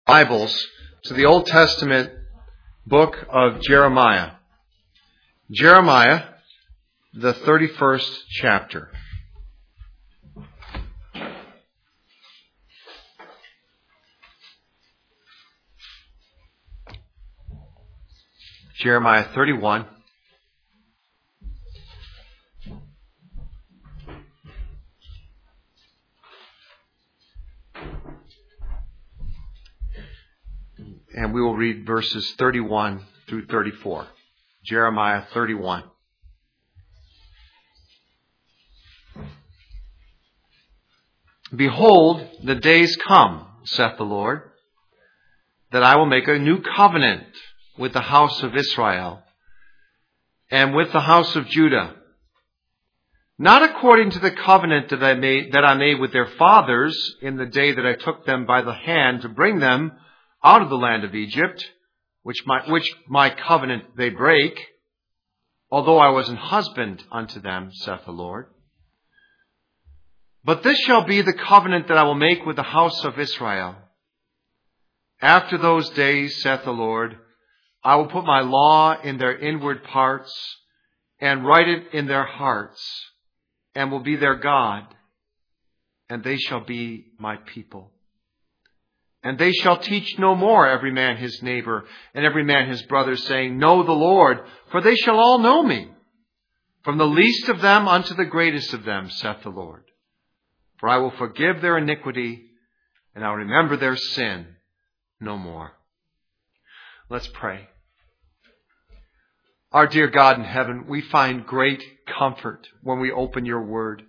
Bibles to the Old Testament book of Jeremiah. Jeremiah, the 31st chapter. Jeremiah 31. And we will read verses 31 through 34. Jeremiah 31. Behold, the days come, saith the Lord, that I will make a new covenant with the house of Israel and with the house of Judah, not according to the covenant that I made with their fathers in the day that I took them by the hand to bring them out of the land of Egypt, which my covenant they break, although I was an husband unto them, saith the Lord. But this shall be the covenant that I will make with the house of Israel. After those days, saith the Lord, I will put my law in their inward parts and write it in their hearts, and will be their God, and they shall be my people. And they shall teach no more every man his neighbor and every man his brother, saying, Know the Lord, for they shall all know me, from the least of them unto the greatest of them, saith the Lord. For I will forgive their iniquity, and I will remember their sin no more. Let's pray. Our dear God in heaven, we find great comfort when we open your word.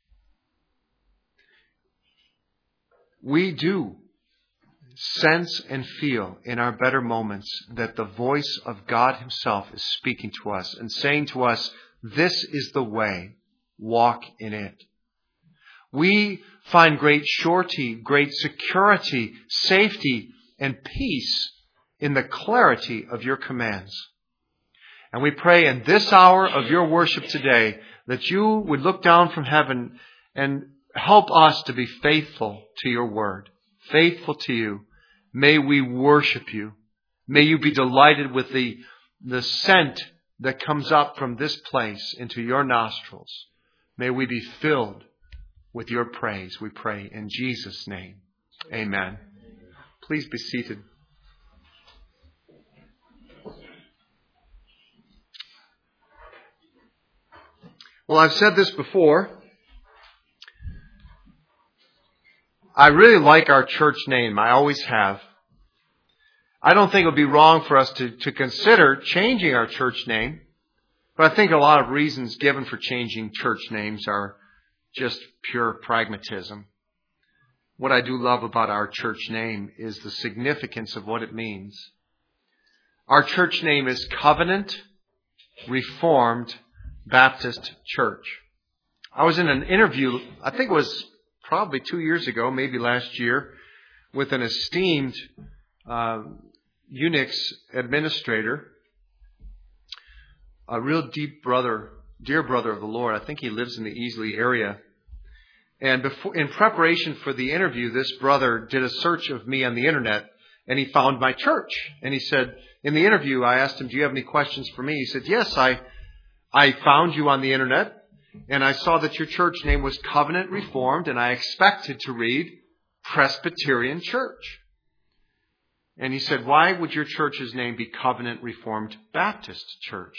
We do sense and feel in our better moments that the voice of God himself is speaking to us and saying to us, this is the way, walk in it. We find great surety, great security, safety, and peace in the clarity of your commands. And we pray in this hour of your worship today that you would look down from heaven and help us to be faithful to your word, faithful to you. May we worship you. May you be delighted with the scent that comes up from this place into your nostrils. May we be filled with your praise, we pray in Jesus' name. Amen. Please be seated. Well, I've said this before. I really like our church name. I always have. I don't think it would be wrong for us to consider changing our church name. But I think a lot of reasons given for changing church names are just pure pragmatism. What I do love about our church name is the significance of what it means. Our church name is Covenant Reformed Baptist Church. I was in an interview, I think it was probably 2 years ago, maybe last year, with an esteemed Unix administrator, a real dear brother of the Lord. I think he lives in the Easley area. And in preparation for the interview, this brother did a search of me on the internet, and he found my church. And he said, in the interview, I asked him, do you have any questions for me? He said, yes, I found you on the internet, and I saw that your church name was Covenant Reformed, and I expected to read Presbyterian Church. And he said, why would your church's name be Covenant Reformed Baptist Church?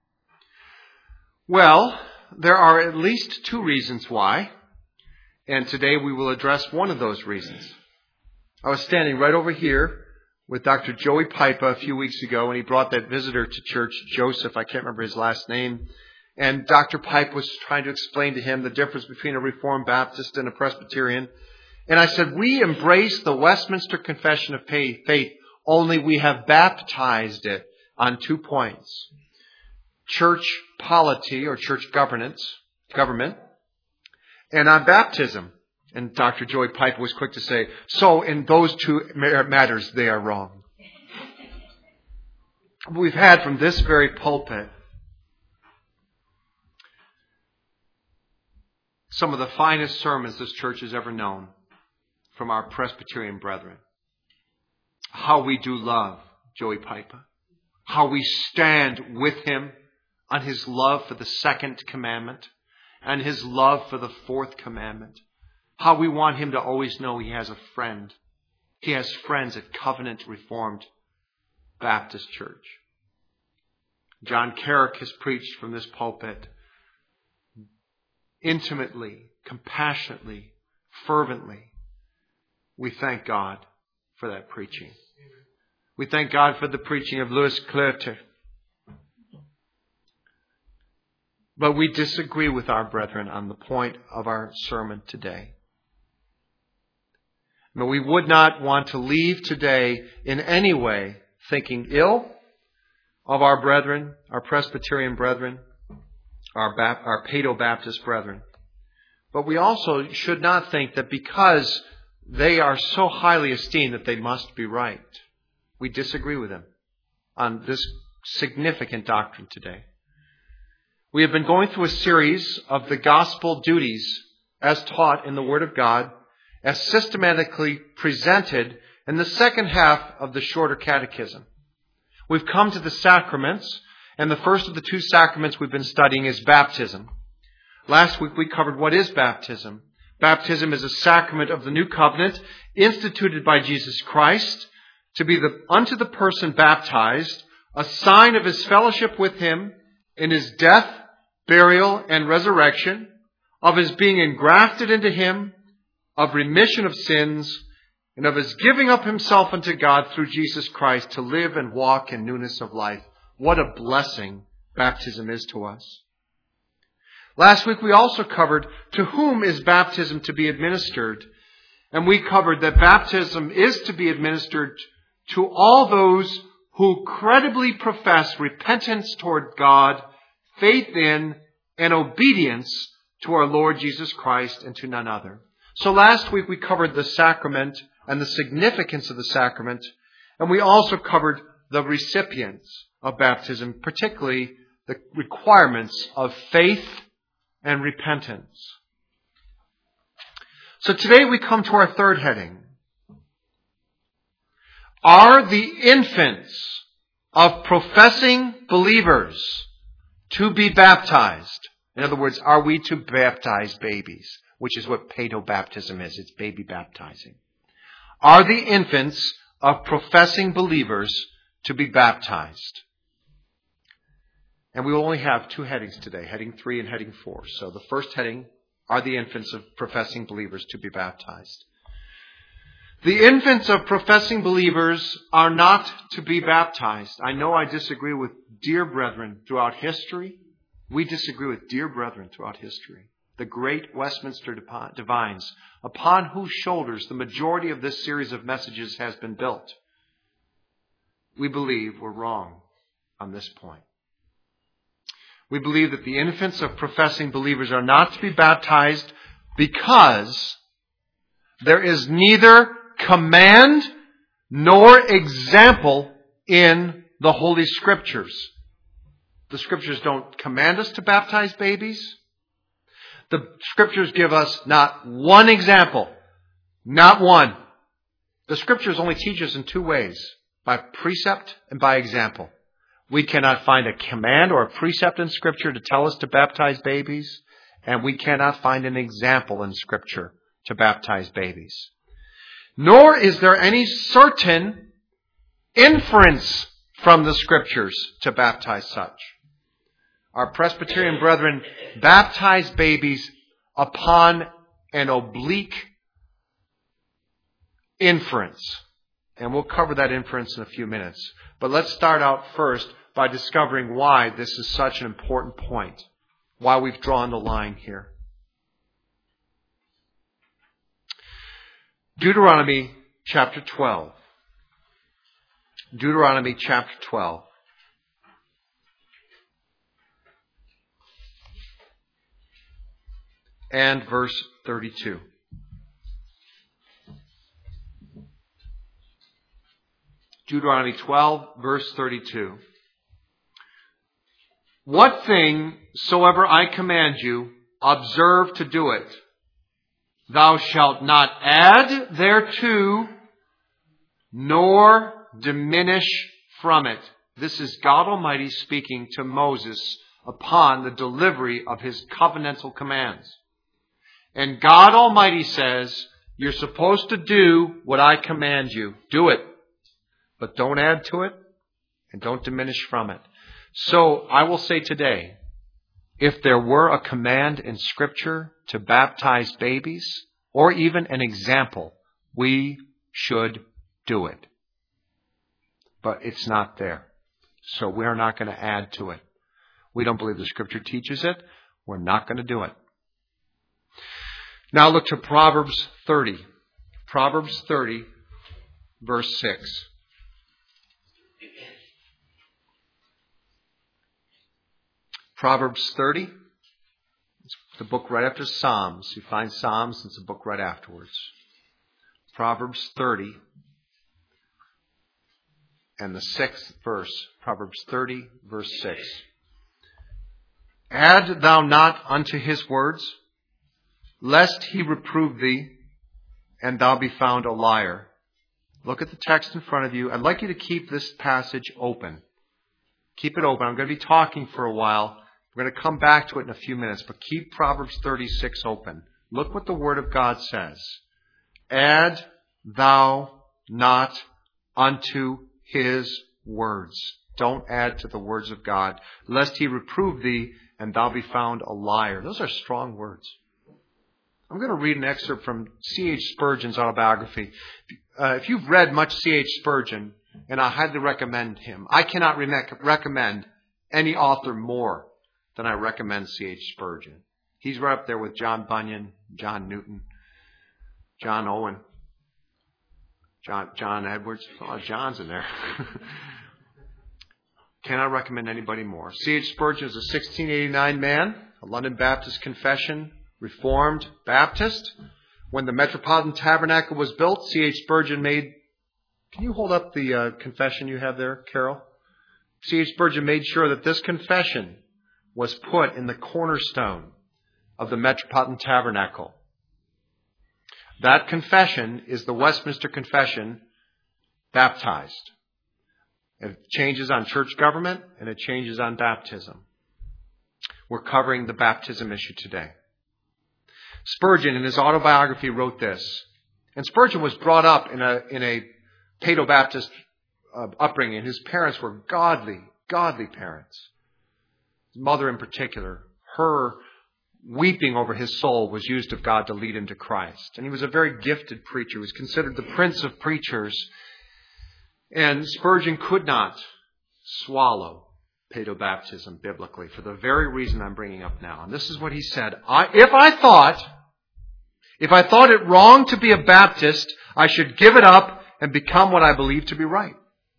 Well, there are at least two reasons why, and today we will address one of those reasons. I was standing right over here with Dr. Joey Pipa a few weeks ago, and he brought that visitor to church, Joseph, I can't remember his last name, and Dr. Pipe was trying to explain to him the difference between a Reformed Baptist and a Presbyterian. And I said, we embrace the Westminster Confession of Faith, only we have baptized it on 2 points. Church polity, or church government, and on baptism. And Dr. Joey Pipe was quick to say, so in those two matters, they are wrong. We've had from this very pulpit some of the finest sermons this church has ever known from our Presbyterian brethren. how we do love Joey Piper. How we stand with him on his love for the second commandment and his love for the fourth commandment. How we want him to always know he has a friend. He has friends at Covenant Reformed Baptist Church. John Carrick has preached from this pulpit intimately, compassionately, fervently. We thank God for that preaching. We thank God for the preaching of Louis Cloete. But we disagree with our brethren on the point of our sermon today. But we would not want to leave today in any way thinking ill of our brethren, our Presbyterian brethren, our Paedo-Baptist brethren. But we also should not think that because they are so highly esteemed that they must be right. We disagree with them on this significant doctrine today. We have been going through a series of the gospel duties as taught in the Word of God, as systematically presented in the second half of the shorter catechism. We've come to the sacraments, and the first of the two sacraments we've been studying is baptism. Last week we covered what is baptism. Baptism is a sacrament of the new covenant instituted by Jesus Christ to be unto the person baptized a sign of his fellowship with him in his death, burial, and resurrection, of his being engrafted into him, of remission of sins, and of his giving up himself unto God through Jesus Christ to live and walk in newness of life. What a blessing baptism is to us. Last week we also covered to whom is baptism to be administered. And we covered that baptism is to be administered to all those who credibly profess repentance toward God, faith in, and obedience to our Lord Jesus Christ and to none other. So last week we covered the sacrament and the significance of the sacrament, and we also covered the recipients of baptism, particularly the requirements of faith and repentance. So today we come to our third heading. Are the infants of professing believers to be baptized? In other words, are we to baptize babies? Which is what paedo-baptism is. It's baby baptizing. Are the infants of professing believers to be baptized? And we will only have two headings today, heading 3 and heading 4. So the first heading, are the infants of professing believers to be baptized? The infants of professing believers are not to be baptized. I know I disagree with dear brethren throughout history. We disagree with dear brethren throughout history. The great Westminster divines, upon whose shoulders the majority of this series of messages has been built. We believe we're wrong on this point. We believe that the infants of professing believers are not to be baptized because there is neither command nor example in the Holy Scriptures. The Scriptures don't command us to baptize babies. The Scriptures give us not one example. Not one. The Scriptures only teach us in two ways. By precept and by example. We cannot find a command or a precept in Scripture to tell us to baptize babies. And we cannot find an example in Scripture to baptize babies. Nor is there any certain inference from the Scriptures to baptize such. Our Presbyterian brethren baptize babies upon an oblique inference. And we'll cover that inference in a few minutes. But let's start out first by discovering why this is such an important point. Why we've drawn the line here. Deuteronomy chapter 12. Deuteronomy chapter 12. And verse 32. Deuteronomy 12, verse 32. What thing soever I command you, observe to do it. Thou shalt not add thereto, nor diminish from it. This is God Almighty speaking to Moses upon the delivery of his covenantal commands. And God Almighty says, you're supposed to do what I command you. Do it. But don't add to it and don't diminish from it. So I will say today, if there were a command in Scripture to baptize babies, or even an example, we should do it. But it's not there. So we're not going to add to it. We don't believe the Scripture teaches it. We're not going to do it. Now look to Proverbs 30. Proverbs 30, verse 6. Proverbs 30. It's the book right after Psalms. You find Psalms, it's a book right afterwards. Proverbs 30 and the 6th verse. Proverbs 30, verse 6. Add thou not unto his words, lest he reprove thee, and thou be found a liar. Look at the text in front of you. I'd like you to keep this passage open. Keep it open. I'm going to be talking for a while. We're going to come back to it in a few minutes, but keep Proverbs 36 open. Look what the Word of God says. Add thou not unto his words. Don't add to the words of God, lest he reprove thee, and thou be found a liar. Those are strong words. I'm going to read an excerpt from C.H. Spurgeon's autobiography. If you've read much C.H. Spurgeon, and I highly recommend him, I cannot recommend any author more than I recommend C.H. Spurgeon. He's right up there with John Bunyan, John Newton, John Owen, John Edwards. Oh, John's in there. Cannot recommend anybody more. C.H. Spurgeon is a 1689 man, a London Baptist Confession, Reformed Baptist. When the Metropolitan Tabernacle was built, C.H. Spurgeon made... Can you hold up the confession you have there, Carol? C.H. Spurgeon made sure that this confession was put in the cornerstone of the Metropolitan Tabernacle. That confession is the Westminster Confession baptized. It changes on church government and it changes on baptism. We're covering the baptism issue today. Spurgeon, in his autobiography, wrote this. And Spurgeon was brought up in a Paedo-Baptist upbringing. His parents were godly parents. His mother in particular, her weeping over his soul was used of God to lead him to Christ. And he was a very gifted preacher. He was considered the prince of preachers. And Spurgeon could not swallow Paedo-Baptism biblically for the very reason I'm bringing up now. And this is what he said. If I thought it wrong to be a Baptist, I should give it up and become what I believe to be right.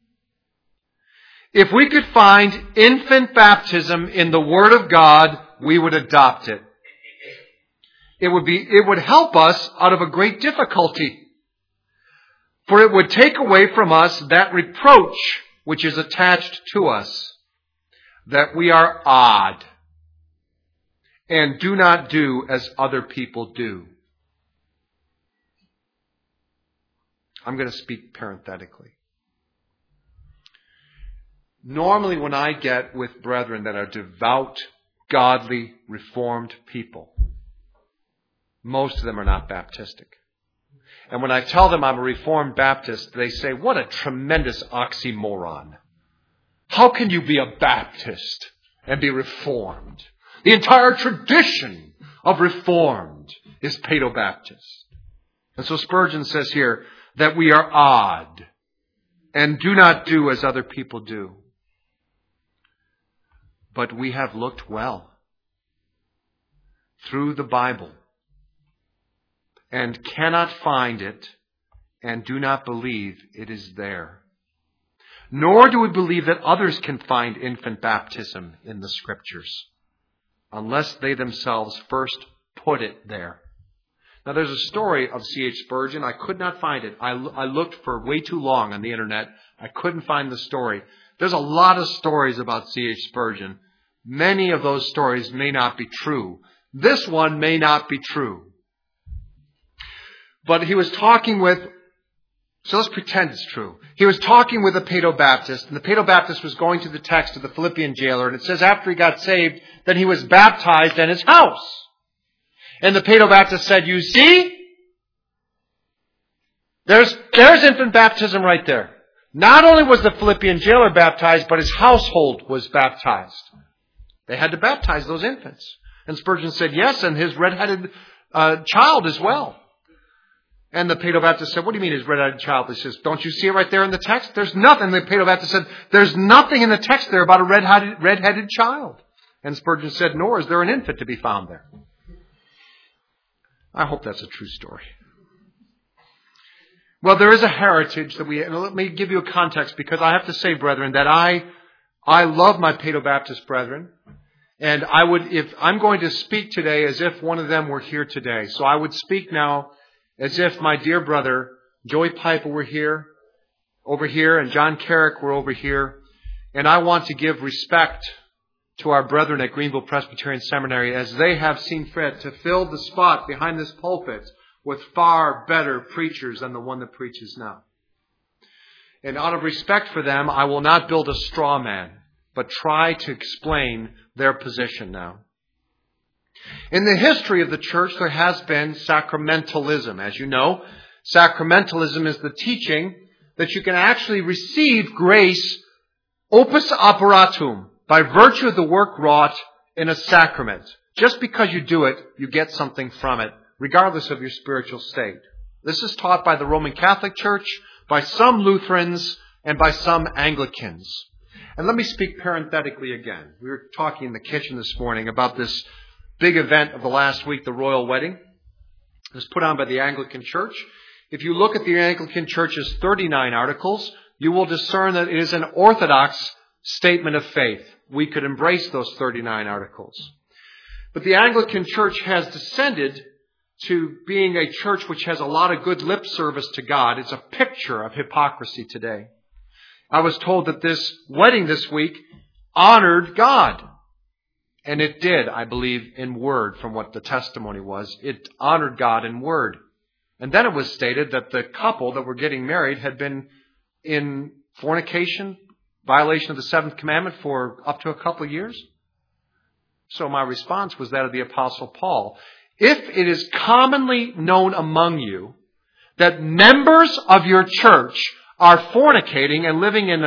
If we could find infant baptism in the Word of God, we would adopt it. It would help us out of a great difficulty. For it would take away from us that reproach which is attached to us, that we are odd and do not do as other people do. I'm going to speak parenthetically. Normally when I get with brethren that are devout, godly, reformed people, most of them are not Baptistic. And when I tell them I'm a Reformed Baptist, they say, what a tremendous oxymoron. How can you be a Baptist and be Reformed? The entire tradition of Reformed is Paedo-Baptist. And so Spurgeon says here that we are odd and do not do as other people do. But we have looked well through the Bible and cannot find it and do not believe it is there. Nor do we believe that others can find infant baptism in the Scriptures unless they themselves first put it there. Now there's a story of C.H. Spurgeon. I could not find it. I looked for way too long on the internet. I couldn't find the story. There's a lot of stories about C.H. Spurgeon. Many of those stories may not be true. This one may not be true. But he was talking with So let's pretend it's true. He was talking with a Paedo-Baptist, and the Paedo-Baptist was going to the text of the Philippian jailer, and it says after he got saved, that he was baptized in his house. And the Paedo-Baptist said, you see? There's infant baptism right there. Not only was the Philippian jailer baptized, but his household was baptized. They had to baptize those infants. And Spurgeon said, yes, and his red-headed child as well. And the Paedo-Baptist said, what do you mean his red-headed child? He says, don't you see it right there in the text? There's nothing. The Paedo-Baptist said, there's nothing in the text there about a red-headed child. And Spurgeon said, nor is there an infant to be found there. I hope that's a true story. Well, there is a heritage that and let me give you a context, because I have to say, brethren, that I love my Paedo-Baptist brethren. And if I'm going to speak today as if one of them were here today. So I would speak now as if my dear brother, Joey Piper, were here, over here, and John Carrick were over here. And I want to give respect to our brethren at Greenville Presbyterian Seminary as they have seen fit to fill the spot behind this pulpit with far better preachers than the one that preaches now. And out of respect for them, I will not build a straw man, but try to explain their position now. In the history of the church, there has been sacramentalism. As you know, sacramentalism is the teaching that you can actually receive grace opus operatum, by virtue of the work wrought in a sacrament. Just because you do it, you get something from it, regardless of your spiritual state. This is taught by the Roman Catholic Church, by some Lutherans, and by some Anglicans. And let me speak parenthetically again. We were talking in the kitchen this morning about this big event of the last week, the royal wedding. It was put on by the Anglican Church. If you look at the Anglican Church's 39 articles, you will discern that it is an orthodox statement of faith. We could embrace those 39 articles. But the Anglican Church has descended to being a church which has a lot of good lip service to God. It's a picture of hypocrisy today. I was told that this wedding this week honored God. And it did, I believe, in word, from what the testimony was. It honored God in word. And then it was stated that the couple that were getting married had been in fornication, violation of the seventh commandment, for up to a couple of years. So my response was that of the Apostle Paul. If it is commonly known among you that members of your church are fornicating and living in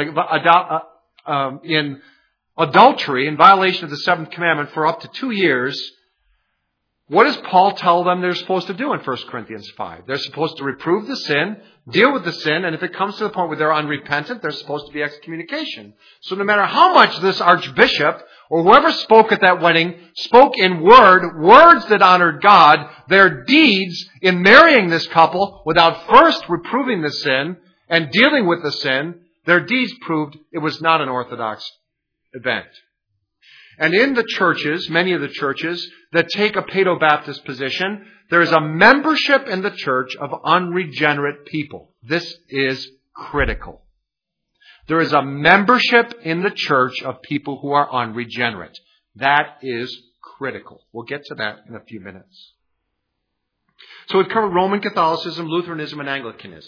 adultery in violation of the seventh commandment for up to 2 years, what does Paul tell them they're supposed to do in 1 Corinthians 5? They're supposed to reprove the sin, deal with the sin, and if it comes to the point where they're unrepentant, there's supposed to be excommunication. So no matter how much this archbishop or whoever spoke at that wedding spoke in words that honored God, their deeds in marrying this couple without first reproving the sin and dealing with the sin, their deeds proved it was not an orthodox event. And in the churches, many of the churches that take a Paedo-Baptist position, there is a membership in the church of unregenerate people. This is critical. There is a membership in the church of people who are unregenerate. That is critical. We'll get to that in a few minutes. So we've covered Roman Catholicism, Lutheranism, and Anglicanism.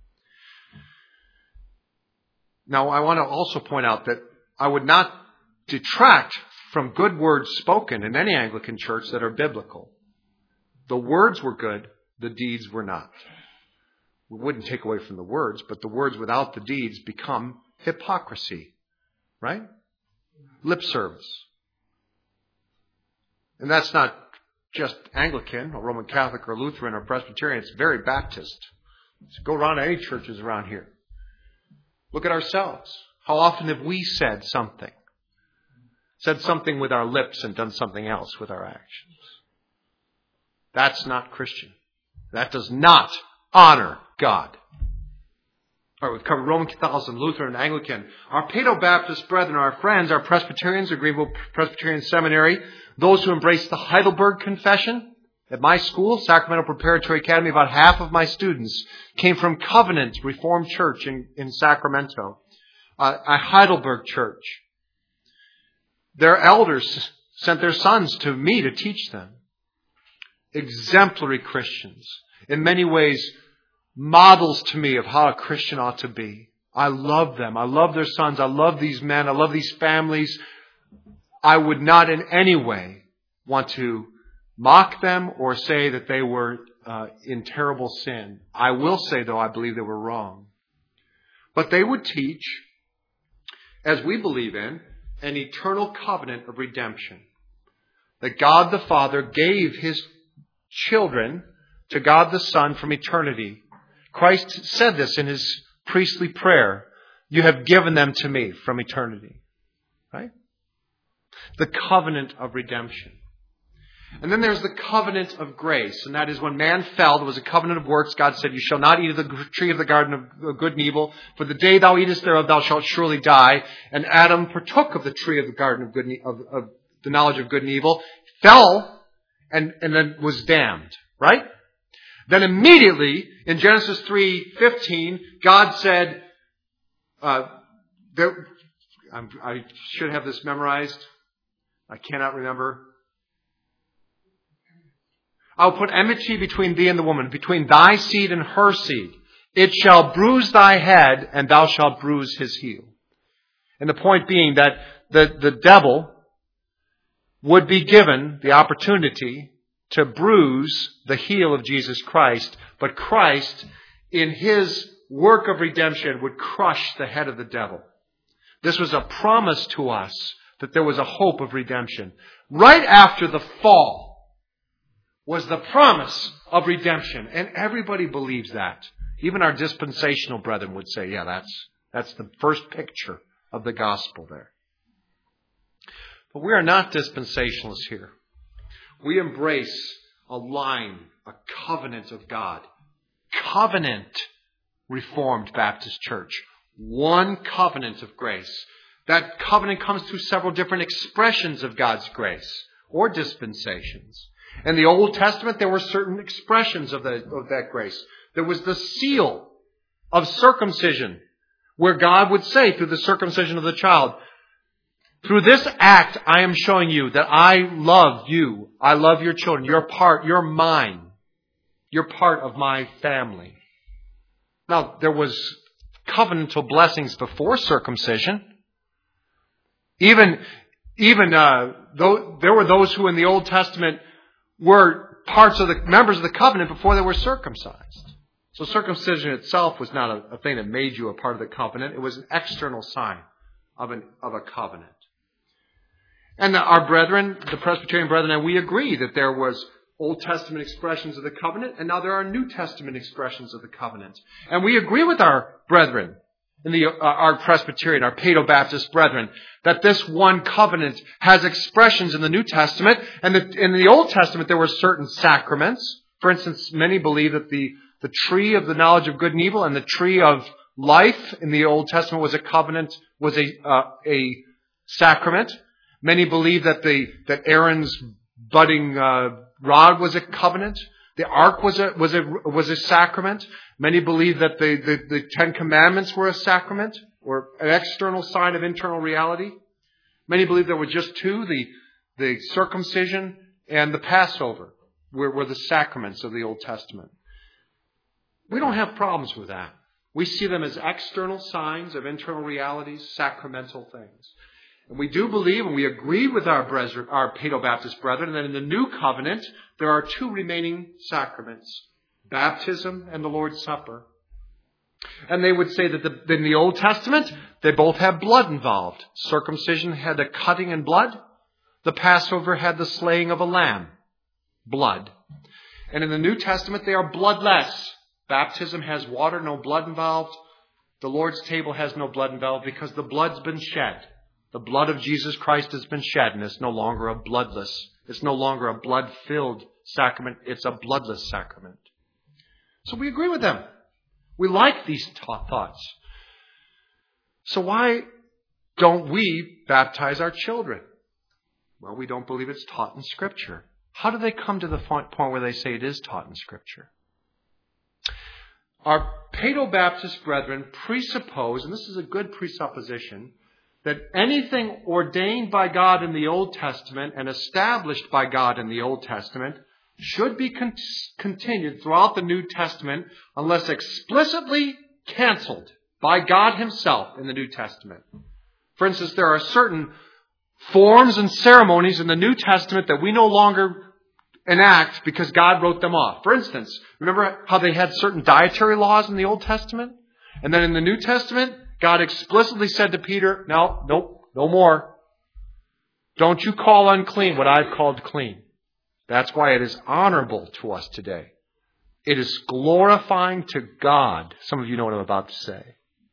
Now, I want to also point out that I would not detract from good words spoken in any Anglican church that are biblical. The words were good, the deeds were not. We wouldn't take away from the words, but the words without the deeds become hypocrisy. Right? Lip service. And that's not just Anglican or Roman Catholic or Lutheran or Presbyterian. It's very Baptist. So go around to any churches around here. Look at ourselves. How often have we said something? Said something with our lips and done something else with our actions. That's not Christian. That does not honor God. All right, we've covered Roman Catholicism, Lutheran, and Anglican. Our Paedo-Baptist brethren, our friends, our Presbyterians, our Greenville Presbyterian Seminary, those who embrace the Heidelberg Confession. At my school, Sacramento Preparatory Academy, about half of my students came from Covenant Reformed Church in Sacramento, a Heidelberg church. Their elders sent their sons to me to teach them. Exemplary Christians. In many ways, models to me of how a Christian ought to be. I love them. I love their sons. I love these men. I love these families. I would not in any way want to mock them or say that they were in terrible sin. I will say, though, I believe they were wrong. But they would teach, as we believe in, an eternal covenant of redemption. That God the Father gave His children to God the Son from eternity. Christ said this in His priestly prayer. You have given them to me from eternity. Right? The covenant of redemption. And then there's the covenant of grace. And that is when man fell, there was a covenant of works. God said, you shall not eat of the tree of the garden of good and evil. For the day thou eatest thereof, thou shalt surely die. And Adam partook of the tree of the garden of good and, of the knowledge of good and evil, fell, and then was damned. Right? Then immediately, in Genesis 3:15, God said, I should have this memorized. I cannot remember. I'll put enmity between thee and the woman, between thy seed and her seed. It shall bruise thy head, and thou shalt bruise his heel. And the point being that the devil would be given the opportunity to bruise the heel of Jesus Christ, but Christ, in His work of redemption, would crush the head of the devil. This was a promise to us that there was a hope of redemption. Right after the fall was the promise of redemption. And everybody believes that. Even our dispensational brethren would say, yeah, that's the first picture of the gospel there. But we are not dispensationalists here. We embrace a line, a covenant of God. Covenant Reformed Baptist Church. One covenant of grace. That covenant comes through several different expressions of God's grace or dispensations. In the Old Testament, there were certain expressions of that grace. There was the seal of circumcision, where God would say through the circumcision of the child, through this act, I am showing you that I love you. I love your children. You're mine. You're part of my family. Now, there was covenantal blessings before circumcision. Even though there were those who in the Old Testament were members of the covenant before they were circumcised. So circumcision itself was not a thing that made you a part of the covenant. It was an external sign of a covenant. And our brethren, the Presbyterian brethren, and we agree that there was Old Testament expressions of the covenant, and now there are New Testament expressions of the covenant. And we agree with our brethren, our Presbyterian, our Paedo-Baptist brethren, that this one covenant has expressions in the New Testament, and that in the Old Testament there were certain sacraments. For instance, many believe that the tree of the knowledge of good and evil and the tree of life in the Old Testament was a covenant, was a sacrament. Many believe that Aaron's budding rod was a covenant. The ark was a sacrament. Many believe that the Ten Commandments were a sacrament or an external sign of internal reality. Many believe there were just two, the circumcision and the Passover were the sacraments of the Old Testament. We don't have problems with that. We see them as external signs of internal realities, sacramental things. And we do believe, and we agree with our Paedo-Baptist brethren, that in the New Covenant, there are two remaining sacraments, baptism and the Lord's Supper. And they would say that in the Old Testament, they both have blood involved. Circumcision had a cutting in blood. The Passover had the slaying of a lamb, blood. And in the New Testament, they are bloodless. Baptism has water, no blood involved. The Lord's table has no blood involved because the blood's been shed. The blood of Jesus Christ has been shed, and it's no longer a blood-filled sacrament. It's a bloodless sacrament. So we agree with them. We like these thoughts. So why don't we baptize our children? Well, we don't believe it's taught in Scripture. How do they come to the point where they say it is taught in Scripture? Our Paedo-Baptist brethren presuppose, and this is a good presupposition, that anything ordained by God in the Old Testament and established by God in the Old Testament should be continued throughout the New Testament unless explicitly canceled by God himself in the New Testament. For instance, there are certain forms and ceremonies in the New Testament that we no longer enact because God wrote them off. For instance, remember how they had certain dietary laws in the Old Testament? And then in the New Testament, God explicitly said to Peter, no more. Don't you call unclean what I've called clean. That's why it is honorable to us today. It is glorifying to God. Some of you know what I'm about to say.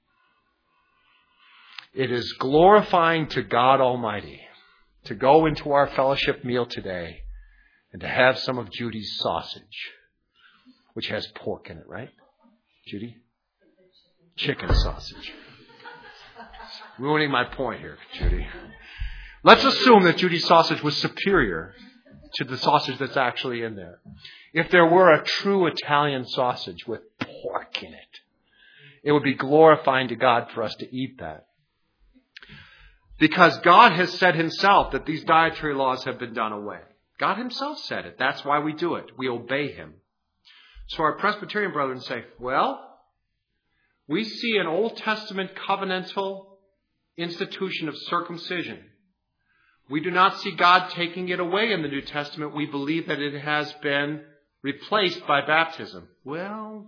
It is glorifying to God Almighty to go into our fellowship meal today and to have some of Judy's sausage, which has pork in it, right? Judy? Chicken sausage. Ruining my point here, Judy. Let's assume that Judy's sausage was superior to the sausage that's actually in there. If there were a true Italian sausage with pork in it, it would be glorifying to God for us to eat that. Because God has said himself that these dietary laws have been done away. God himself said it. That's why we do it. We obey him. So our Presbyterian brethren say, well, we see an Old Testament covenantal institution of circumcision. We do not see God taking it away in the New Testament. We believe that it has been replaced by baptism. Well,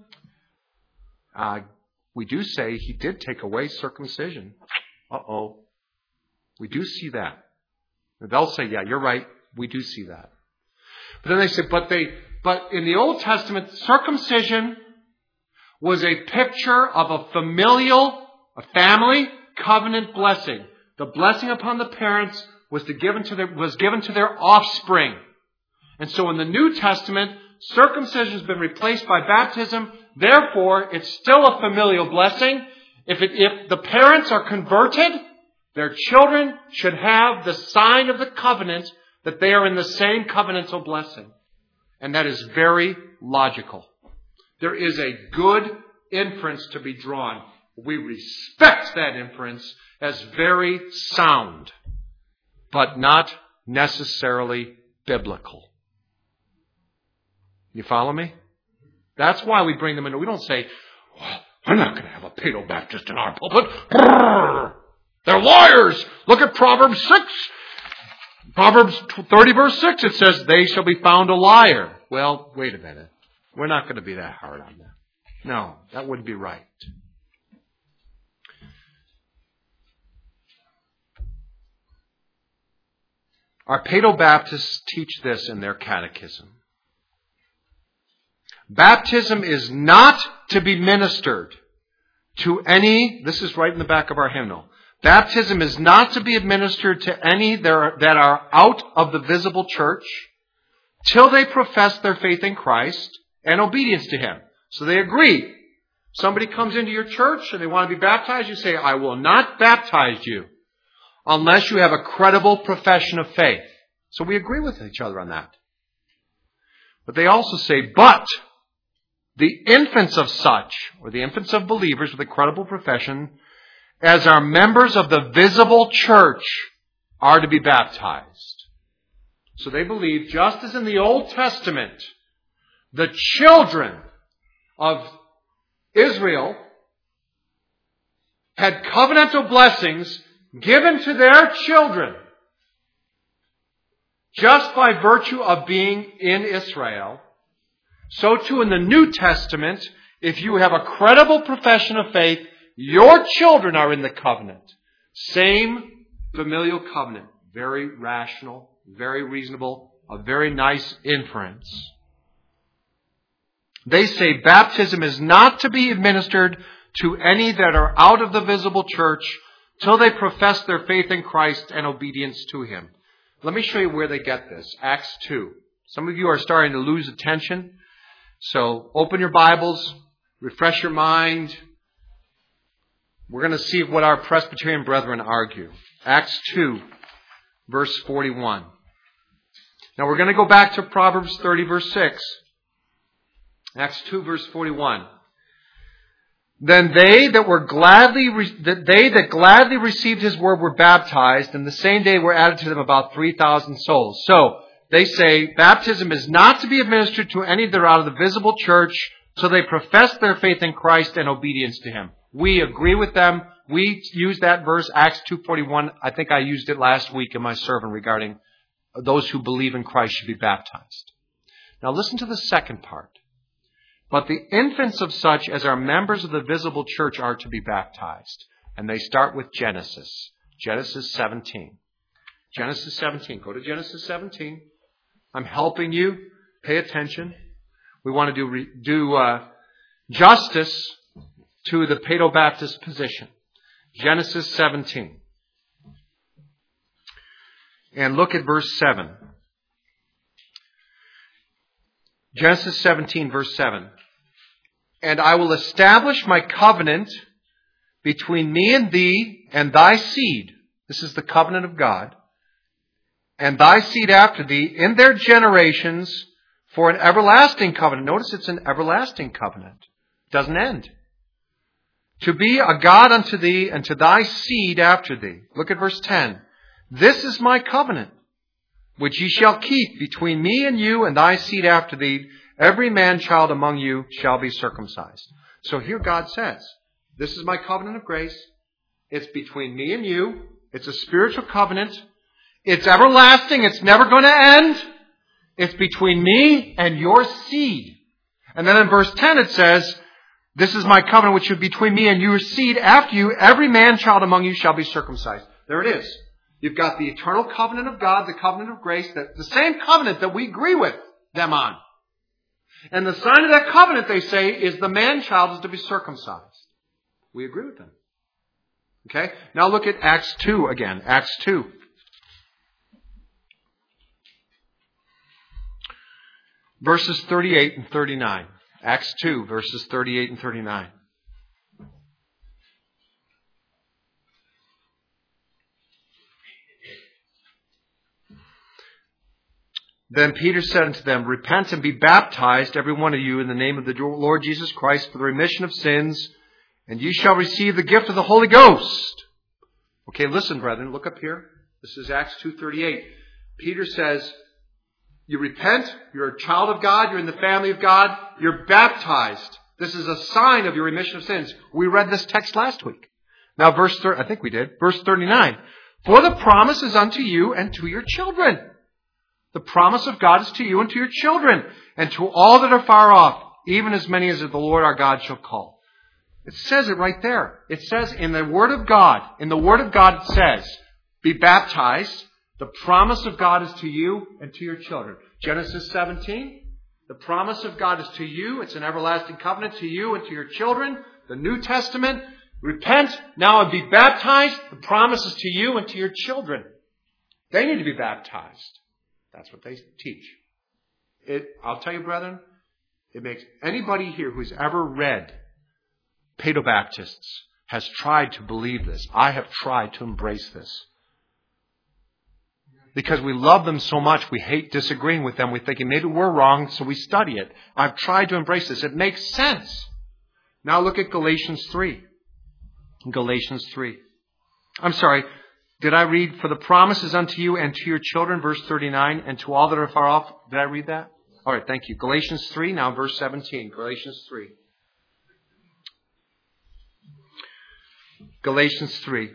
we do say he did take away circumcision. We do see that. They'll say, yeah, you're right. We do see that. But then they say, but in the Old Testament, circumcision was a picture of a family covenant blessing. The blessing upon the parents was given to their offspring. And so in the New Testament, circumcision has been replaced by baptism. Therefore, it's still a familial blessing. If the parents are converted, their children should have the sign of the covenant that they are in the same covenantal blessing. And that is very logical. There is a good inference to be drawn. We respect that inference as very sound, but not necessarily biblical. You follow me? That's why we bring them in. We don't say, well, we're not going to have a Paedo-Baptist in our pulpit. Brrr. They're liars. Look at Proverbs 6. Proverbs 30 verse 6, it says, they shall be found a liar. Well, wait a minute. We're not going to be that hard on them. No, that wouldn't be right. Our Paedo-Baptists teach this in their catechism. Baptism is not to be ministered to any, this is right in the back of our hymnal. Baptism is not to be administered to any that are out of the visible church till they profess their faith in Christ and obedience to him. So they agree. Somebody comes into your church and they want to be baptized. You say, I will not baptize you unless you have a credible profession of faith. So we agree with each other on that. But they also say, but the infants of such, or the infants of believers with a credible profession, as are members of the visible church, are to be baptized. So they believe, just as in the Old Testament, the children of Israel had covenantal blessings given to their children just by virtue of being in Israel, so too in the New Testament, if you have a credible profession of faith, your children are in the covenant. Same familial covenant. Very rational, very reasonable, a very nice inference. They say baptism is not to be administered to any that are out of the visible church till they profess their faith in Christ and obedience to him. Let me show you where they get this. Acts 2. Some of you are starting to lose attention. So open your Bibles, refresh your mind. We're going to see what our Presbyterian brethren argue. Acts 2, verse 41. Now we're going to go back to Proverbs 30, verse 6. Acts 2, verse 41. Then they that gladly received his word were baptized, and the same day were added to them about 3,000 souls. So they say baptism is not to be administered to any that are out of the visible church, so they profess their faith in Christ and obedience to Him. We agree with them. We use that verse, Acts 2:41. I think I used it last week in my sermon regarding those who believe in Christ should be baptized. Now listen to the second part. But the infants of such as are members of the visible church are to be baptized. And they start with Genesis. Genesis 17. Genesis 17. Go to Genesis 17. I'm helping you. Pay attention. We want to do justice to the Paedo-Baptist position. Genesis 17. And look at verse 7. Genesis 17, verse 7. And I will establish my covenant between me and thee and thy seed. This is the covenant of God. And thy seed after thee in their generations for an everlasting covenant. Notice it's an everlasting covenant. It doesn't end. To be a God unto thee and to thy seed after thee. Look at verse 10. This is my covenant, which ye shall keep between me and you and thy seed after thee. Every man-child among you shall be circumcised. So here God says, this is my covenant of grace. It's between me and you. It's a spiritual covenant. It's everlasting. It's never going to end. It's between me and your seed. And then in verse 10 it says, this is my covenant which is between me and your seed after you. Every man-child among you shall be circumcised. There it is. You've got the eternal covenant of God, the covenant of grace, the same covenant that we agree with them on. And the sign of that covenant, they say, is the man-child is to be circumcised. We agree with them. Okay? Now look at Acts 2 again. Acts 2. Verses 38 and 39. Acts 2, verses 38 and 39. Then Peter said unto them, repent and be baptized, every one of you, in the name of the Lord Jesus Christ for the remission of sins, and ye shall receive the gift of the Holy Ghost. Okay, listen, brethren, look up here. This is Acts 2:38. Peter says, you repent, you're a child of God, you're in the family of God, you're baptized. This is a sign of your remission of sins. We read this text last week. Now I think we did. Verse 39. For the promise is unto you and to your children. The promise of God is to you and to your children, and to all that are far off, even as many as the Lord our God shall call. It says it right there. It says in the Word of God, it says, be baptized. The promise of God is to you and to your children. Genesis 17, the promise of God is to you. It's an everlasting covenant to you and to your children. The New Testament, repent now and be baptized. The promise is to you and to your children. They need to be baptized. That's what they teach. I'll tell you, brethren, it makes anybody here who's ever read Paedo-Baptists has tried to believe this. I have tried to embrace this. Because we love them so much, we hate disagreeing with them. We're thinking maybe we're wrong, so we study it. I've tried to embrace this. It makes sense. Now look at Galatians 3. Galatians 3. I'm sorry. Did I read, for the promise is unto you and to your children, verse 39, and to all that are far off? Did I read that? All right, thank you. Galatians 3, now verse 17. Galatians 3. Galatians 3.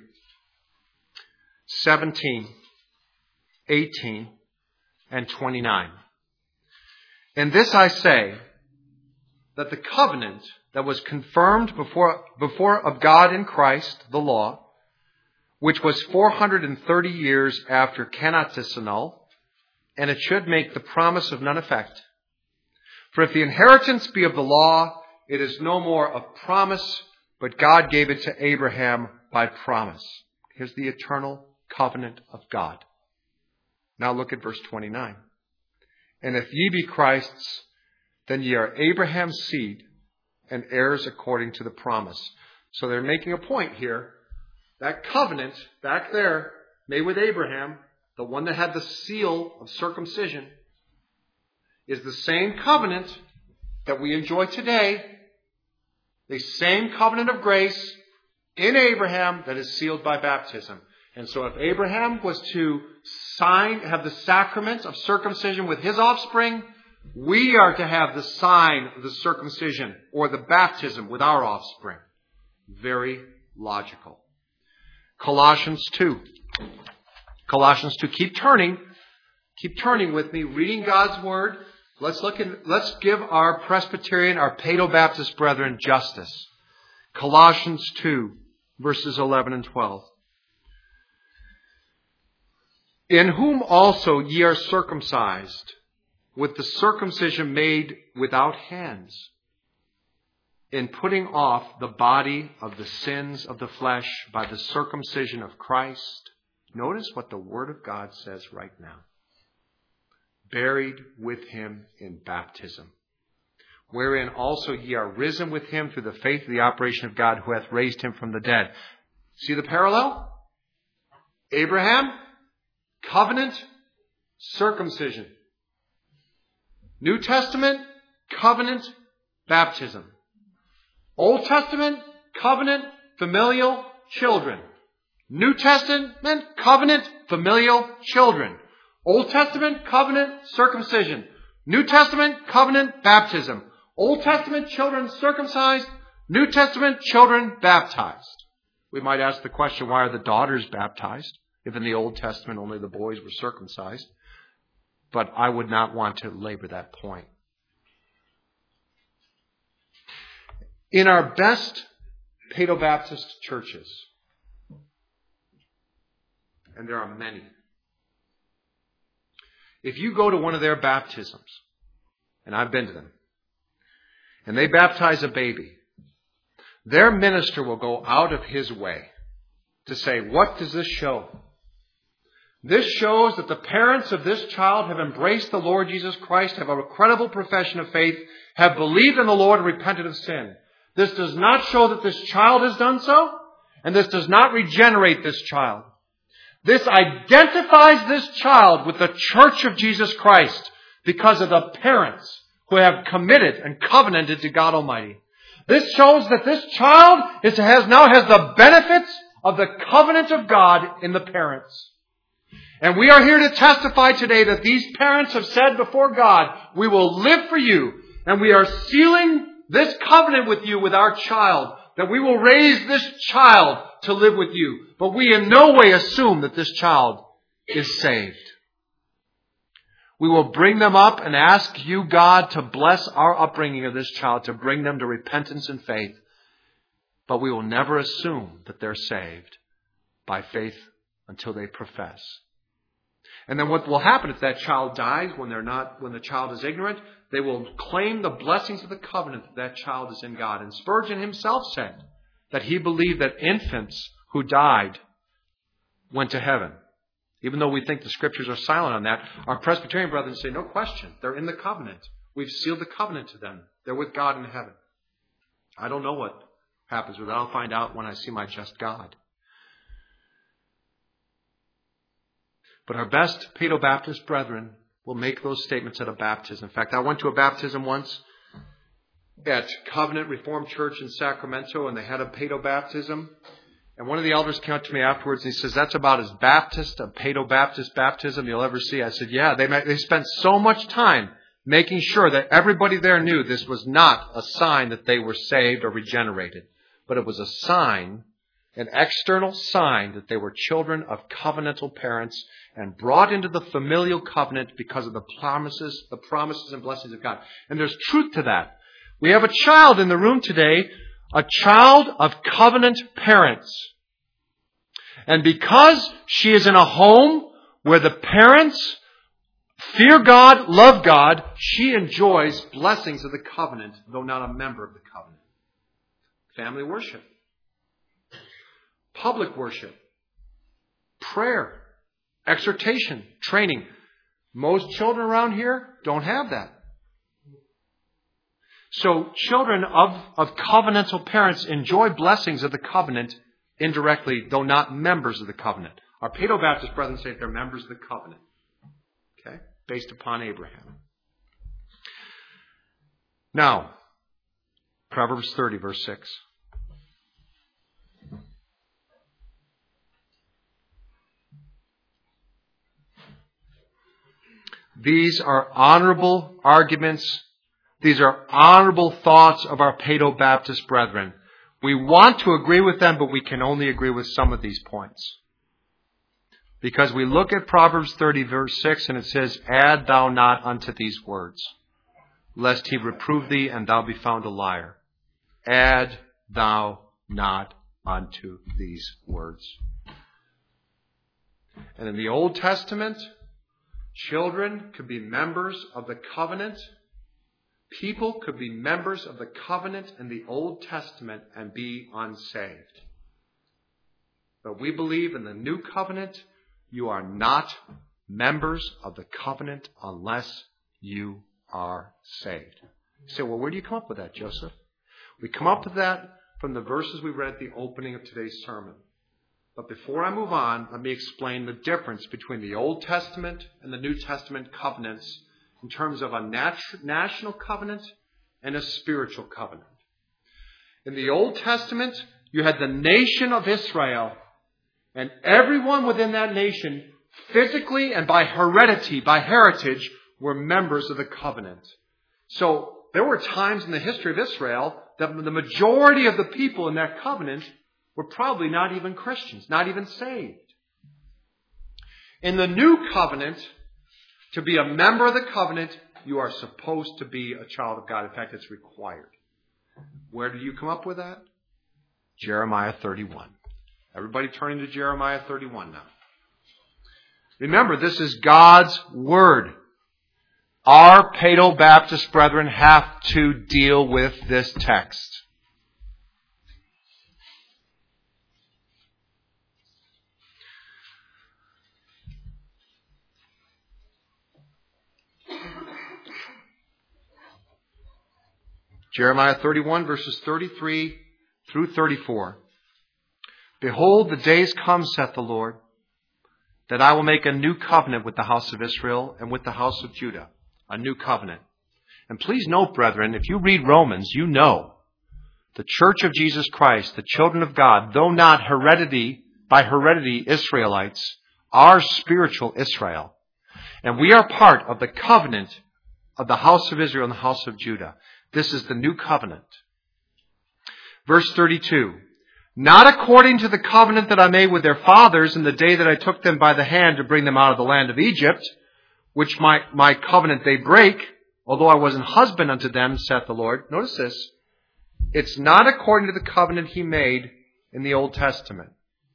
17, 18, and 29. And this I say, that the covenant that was confirmed before of God in Christ, the law, which was 430 years after, cannot disannul, and it should make the promise of none effect. For if the inheritance be of the law, it is no more of promise, but God gave it to Abraham by promise. Here's the eternal covenant of God. Now look at verse 29. And if ye be Christ's, then ye are Abraham's seed and heirs according to the promise. So they're making a point here. That covenant back there, made with Abraham, the one that had the seal of circumcision, is the same covenant that we enjoy today. The same covenant of grace in Abraham that is sealed by baptism. And so if Abraham was to have the sacrament of circumcision with his offspring, we are to have the sign of the circumcision or the baptism with our offspring. Very logical. Colossians 2. Colossians 2. Keep turning with me, reading God's Word. Let's give our Presbyterian, our Paedo-Baptist brethren justice. Colossians 2, verses 11 and 12. In whom also ye are circumcised, with the circumcision made without hands, in putting off the body of the sins of the flesh by the circumcision of Christ. Notice what the Word of God says right now. Buried with him in baptism, wherein also ye are risen with him through the faith of the operation of God, who hath raised him from the dead. See the parallel? Abraham, covenant, circumcision. New Testament, covenant, baptism. Old Testament, covenant, familial, children. New Testament, covenant, familial, children. Old Testament, covenant, circumcision. New Testament, covenant, baptism. Old Testament, children circumcised. New Testament, children baptized. We might ask the question, why are the daughters baptized, if in the Old Testament only the boys were circumcised? But I would not want to labor that point. In our best Paedo-Baptist churches, and there are many, if you go to one of their baptisms, and I've been to them, and they baptize a baby, their minister will go out of his way to say, what does this show? This shows that the parents of this child have embraced the Lord Jesus Christ, have a credible profession of faith, have believed in the Lord and repented of sin. This does not show that this child has done so, and this does not regenerate this child. This identifies this child with the Church of Jesus Christ because of the parents who have committed and covenanted to God Almighty. This shows that this child now has the benefits of the covenant of God in the parents. And we are here to testify today that these parents have said before God, we will live for you, and we are sealing this covenant with you with our child, that we will raise this child to live with you. But we in no way assume that this child is saved. We will bring them up and ask you, God, to bless our upbringing of this child, to bring them to repentance and faith. But we will never assume that they're saved by faith until they profess. And then what will happen if that child dies, when the child is ignorant, they will claim the blessings of the covenant that child is in God. And Spurgeon himself said that he believed that infants who died went to heaven. Even though we think the Scriptures are silent on that, our Presbyterian brethren say, no question, they're in the covenant. We've sealed the covenant to them. They're with God in heaven. I don't know what happens with that. I'll find out when I see my just God. But our best Paedo-Baptist brethren will make those statements at a baptism. In fact, I went to a baptism once at Covenant Reformed Church in Sacramento, and they had a Paedo-Baptism. And one of the elders came up to me afterwards and he says, that's about as Baptist, a Paedo-Baptist baptism you'll ever see. I said, yeah, they spent so much time making sure that everybody there knew this was not a sign that they were saved or regenerated, but it was a sign, an external sign that they were children of covenantal parents and brought into the familial covenant because of the promises and blessings of God. And there's truth to that. We have a child in the room today, a child of covenant parents. And because she is in a home where the parents fear God, love God, she enjoys blessings of the covenant, though not a member of the covenant. Family worship, public worship, prayer, exhortation, training. Most children around here don't have that. So children of covenantal parents enjoy blessings of the covenant indirectly, though not members of the covenant. Our Paedo-Baptist brethren say they're members of the covenant. Okay? Based upon Abraham. Now, Proverbs 30, verse 6. These are honorable arguments. These are honorable thoughts of our Paedo-Baptist brethren. We want to agree with them, but we can only agree with some of these points. Because we look at Proverbs 30 verse 6 and it says, "Add thou not unto these words, lest he reprove thee and thou be found a liar. Add thou not unto these words." And in the Old Testament, children could be members of the covenant. People could be members of the covenant in the Old Testament and be unsaved. But we believe in the new covenant, you are not members of the covenant unless you are saved. You say, well, where do you come up with that, Joseph? We come up with that from the verses we read at the opening of today's sermon. But before I move on, let me explain the difference between the Old Testament and the New Testament covenants in terms of a national covenant and a spiritual covenant. In the Old Testament, you had the nation of Israel, and everyone within that nation, physically and by heredity, by heritage, were members of the covenant. So there were times in the history of Israel that the majority of the people in that covenant were probably not even Christians, not even saved. In the new covenant, to be a member of the covenant, you are supposed to be a child of God. In fact, it's required. Where did you come up with that? Jeremiah 31. Everybody turning to Jeremiah 31 now. Remember, this is God's Word. Our Paedo-Baptist brethren have to deal with this text. Jeremiah 31, verses 33 through 34. "Behold, the days come, saith the Lord, that I will make a new covenant with the house of Israel and with the house of Judah." A new covenant. And please note, brethren, if you read Romans, you know the church of Jesus Christ, the children of God, though not by heredity Israelites, are spiritual Israel. And we are part of the covenant of the house of Israel and the house of Judah. This is the new covenant. Verse 32. "Not according to the covenant that I made with their fathers in the day that I took them by the hand to bring them out of the land of Egypt, which my covenant they break, although I was an husband unto them, saith the Lord." Notice this. It's not according to the covenant he made in the Old Testament.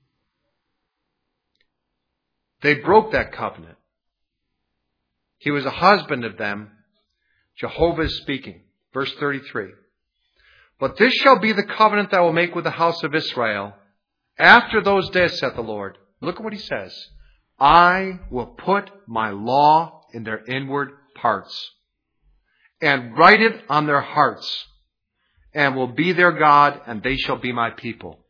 They broke that covenant. He was a husband of them. Jehovah is speaking. Verse 33. "But this shall be the covenant that I will make with the house of Israel. After those days, saith the Lord." Look at what he says. "I will put my law in their inward parts, and write it on their hearts, and will be their God, and they shall be my people.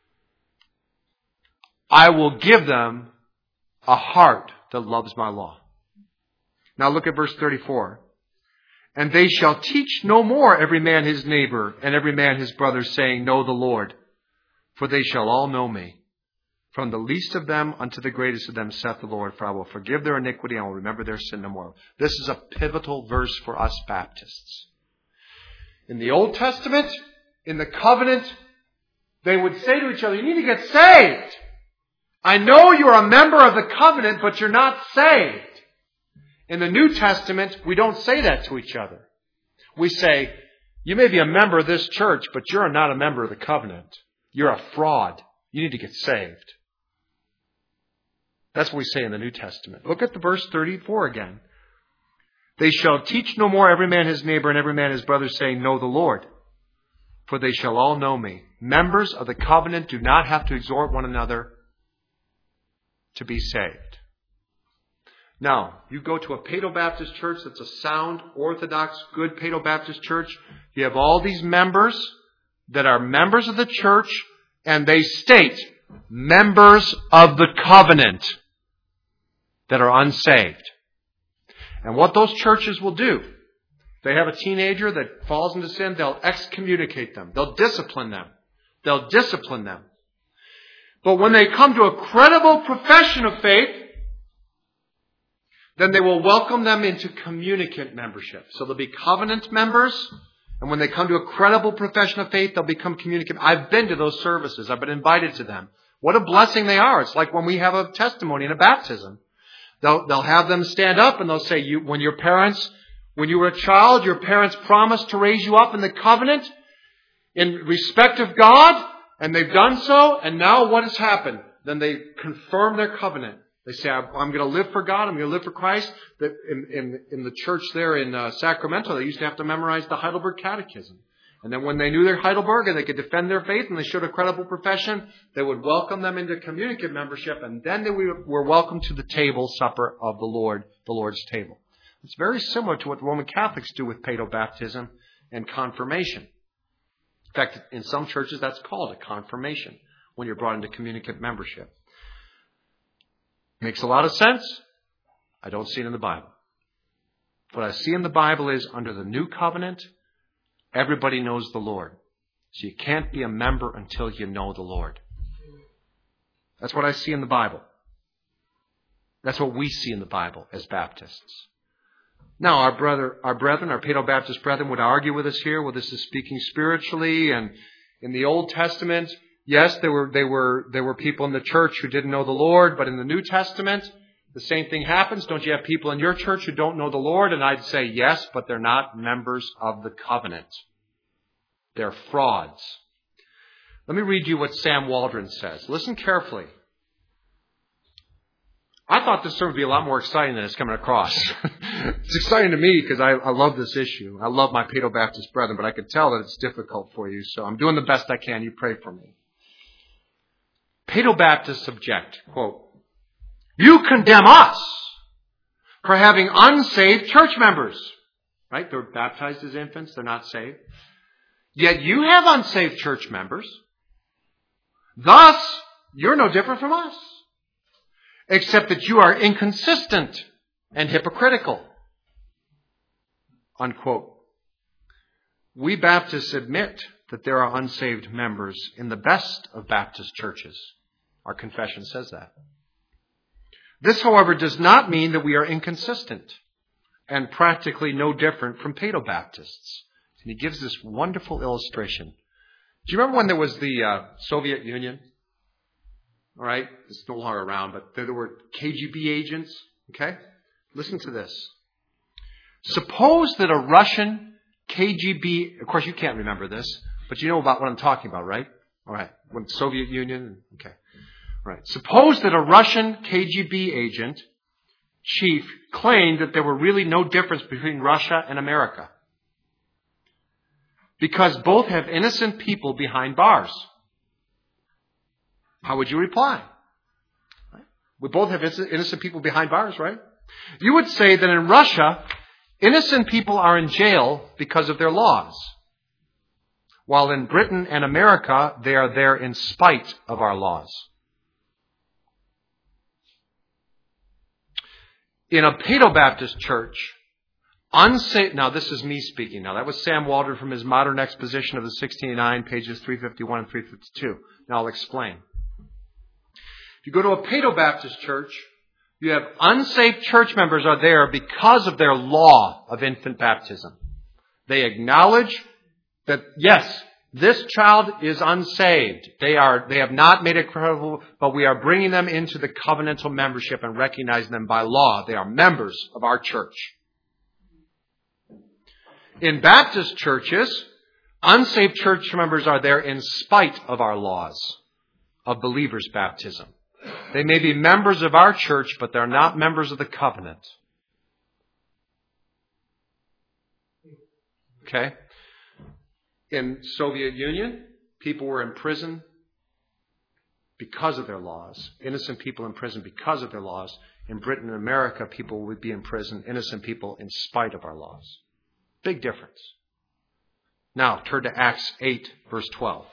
I will give them a heart that loves my law." Now look at verse 34. "And they shall teach no more every man his neighbor and every man his brother, saying, Know the Lord. For they shall all know me, from the least of them unto the greatest of them, saith the Lord. For I will forgive their iniquity and I will remember their sin no more." This is a pivotal verse for us Baptists. In the Old Testament, in the covenant, they would say to each other, "You need to get saved. I know you're a member of the covenant, but you're not saved." In the New Testament, we don't say that to each other. We say, "You may be a member of this church, but you're not a member of the covenant. You're a fraud. You need to get saved." That's what we say in the New Testament. Look at the verse 34 again. "They shall teach no more every man his neighbor and every man his brother, saying, Know the Lord. For they shall all know me." Members of the covenant do not have to exhort one another to be saved. Now, you go to a Paedo-Baptist church that's a sound, orthodox, good Paedo-Baptist church. You have all these members that are members of the church, and they state, members of the covenant, that are unsaved. And what those churches will do, they have a teenager that falls into sin, they'll excommunicate them. They'll discipline them. But when they come to a credible profession of faith, Then they will welcome them into communicant membership. So they'll be covenant members. And when they come to a credible profession of faith, they'll become communicant. I've been to those services. I've been invited to them. What a blessing they are. It's like when we have a testimony in a baptism. They'll have them stand up and they'll say, when you were a child, your parents promised to raise you up in the covenant in respect of God, and they've done so, and now what has happened? Then they confirm their covenant. They say, I'm going to live for God, I'm going to live for Christ. In the church there in Sacramento, they used to have to memorize the Heidelberg Catechism. And then when they knew their Heidelberg and they could defend their faith and they showed a credible profession, they would welcome them into communicant membership, and then they were welcomed to the table supper of the Lord, the Lord's table. It's very similar to what Roman Catholics do with paedobaptism and confirmation. In fact, in some churches that's called a confirmation when you're brought into communicant membership. Makes a lot of sense. I don't see it in the Bible. What I see in the Bible is under the new covenant, everybody knows the Lord. So you can't be a member until you know the Lord. That's what I see in the Bible. That's what we see in the Bible as Baptists. Now, our brethren, our Paedo-Baptist brethren would argue with us here, well, this is speaking spiritually, and in the Old Testament, yes, there were people in the church who didn't know the Lord, but in the New Testament, the same thing happens. Don't you have people in your church who don't know the Lord? And I'd say yes, but they're not members of the covenant. They're frauds. Let me read you what Sam Waldron says. Listen carefully. I thought this sermon would be a lot more exciting than it's coming across. It's exciting to me because I love this issue. I love my Paedo-Baptist brethren, but I could tell that it's difficult for you, so I'm doing the best I can. You pray for me. Paedo-Baptists object, quote, "You condemn us for having unsaved church members." Right? They're baptized as infants. They're not saved. Yet you have unsaved church members. Thus, you're no different from us. Except that you are inconsistent and hypocritical. Unquote. We Baptists admit that there are unsaved members in the best of Baptist churches. Our confession says that. This, however, does not mean that we are inconsistent and practically no different from Paedo-Baptists. And he gives this wonderful illustration. Do you remember when there was the Soviet Union? All right, it's no longer around, but there were KGB agents. Okay, listen to this. Suppose that a Russian KGB, of course you can't remember this, but you know about what I'm talking about, right? All right, when the Soviet Union, okay. All right. Suppose that a Russian KGB agent chief claimed that there were really no difference between Russia and America, because both have innocent people behind bars. How would you reply? We both have innocent people behind bars, right? You would say that in Russia, innocent people are in jail because of their laws, while in Britain and America, they are there in spite of our laws. In a Paedo-Baptist church, unsaved, now this is me speaking now. That was Sam Waldron from his Modern Exposition of the 1689, pages 351 and 352. Now I'll explain. If you go to a Paedo-Baptist church, you have unsaved church members are there because of their law of infant baptism. They acknowledge that, yes, this child is unsaved. They have not made it credible, but we are bringing them into the covenantal membership and recognizing them by law. They are members of our church. In Baptist churches, unsaved church members are there in spite of our laws of believers' baptism. They may be members of our church, but they're not members of the covenant. Okay? In Soviet Union, people were in prison because of their laws. Innocent people in prison because of their laws. In Britain and America, people would be in prison, innocent people, in spite of our laws. Big difference. Now, turn to Acts 8, verse 12.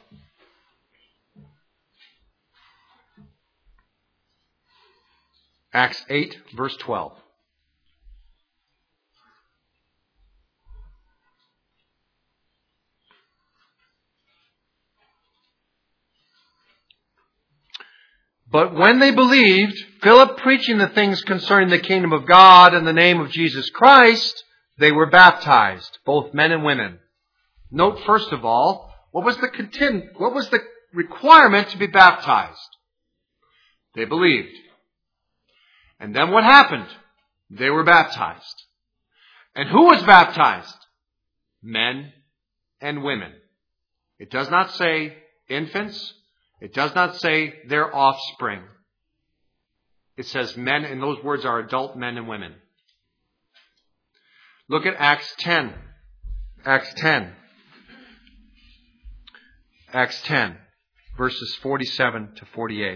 Acts 8, verse 12. But when they believed, Philip preaching the things concerning the kingdom of God in the name of Jesus Christ, they were baptized, both men and women. Note first of all, what was the requirement to be baptized? They believed. And then what happened? They were baptized. And who was baptized? Men and women. It does not say infants. It does not say their offspring. It says men, and those words are adult men and women. Look at Acts 10. Acts 10. Acts 10, verses 47 to 48.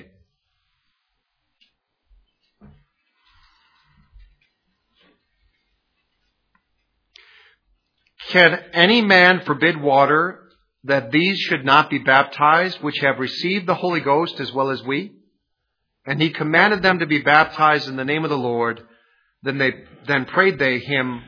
Can any man forbid water that these should not be baptized, which have received the Holy Ghost as well as we? And he commanded them to be baptized in the name of the Lord. Then prayed they him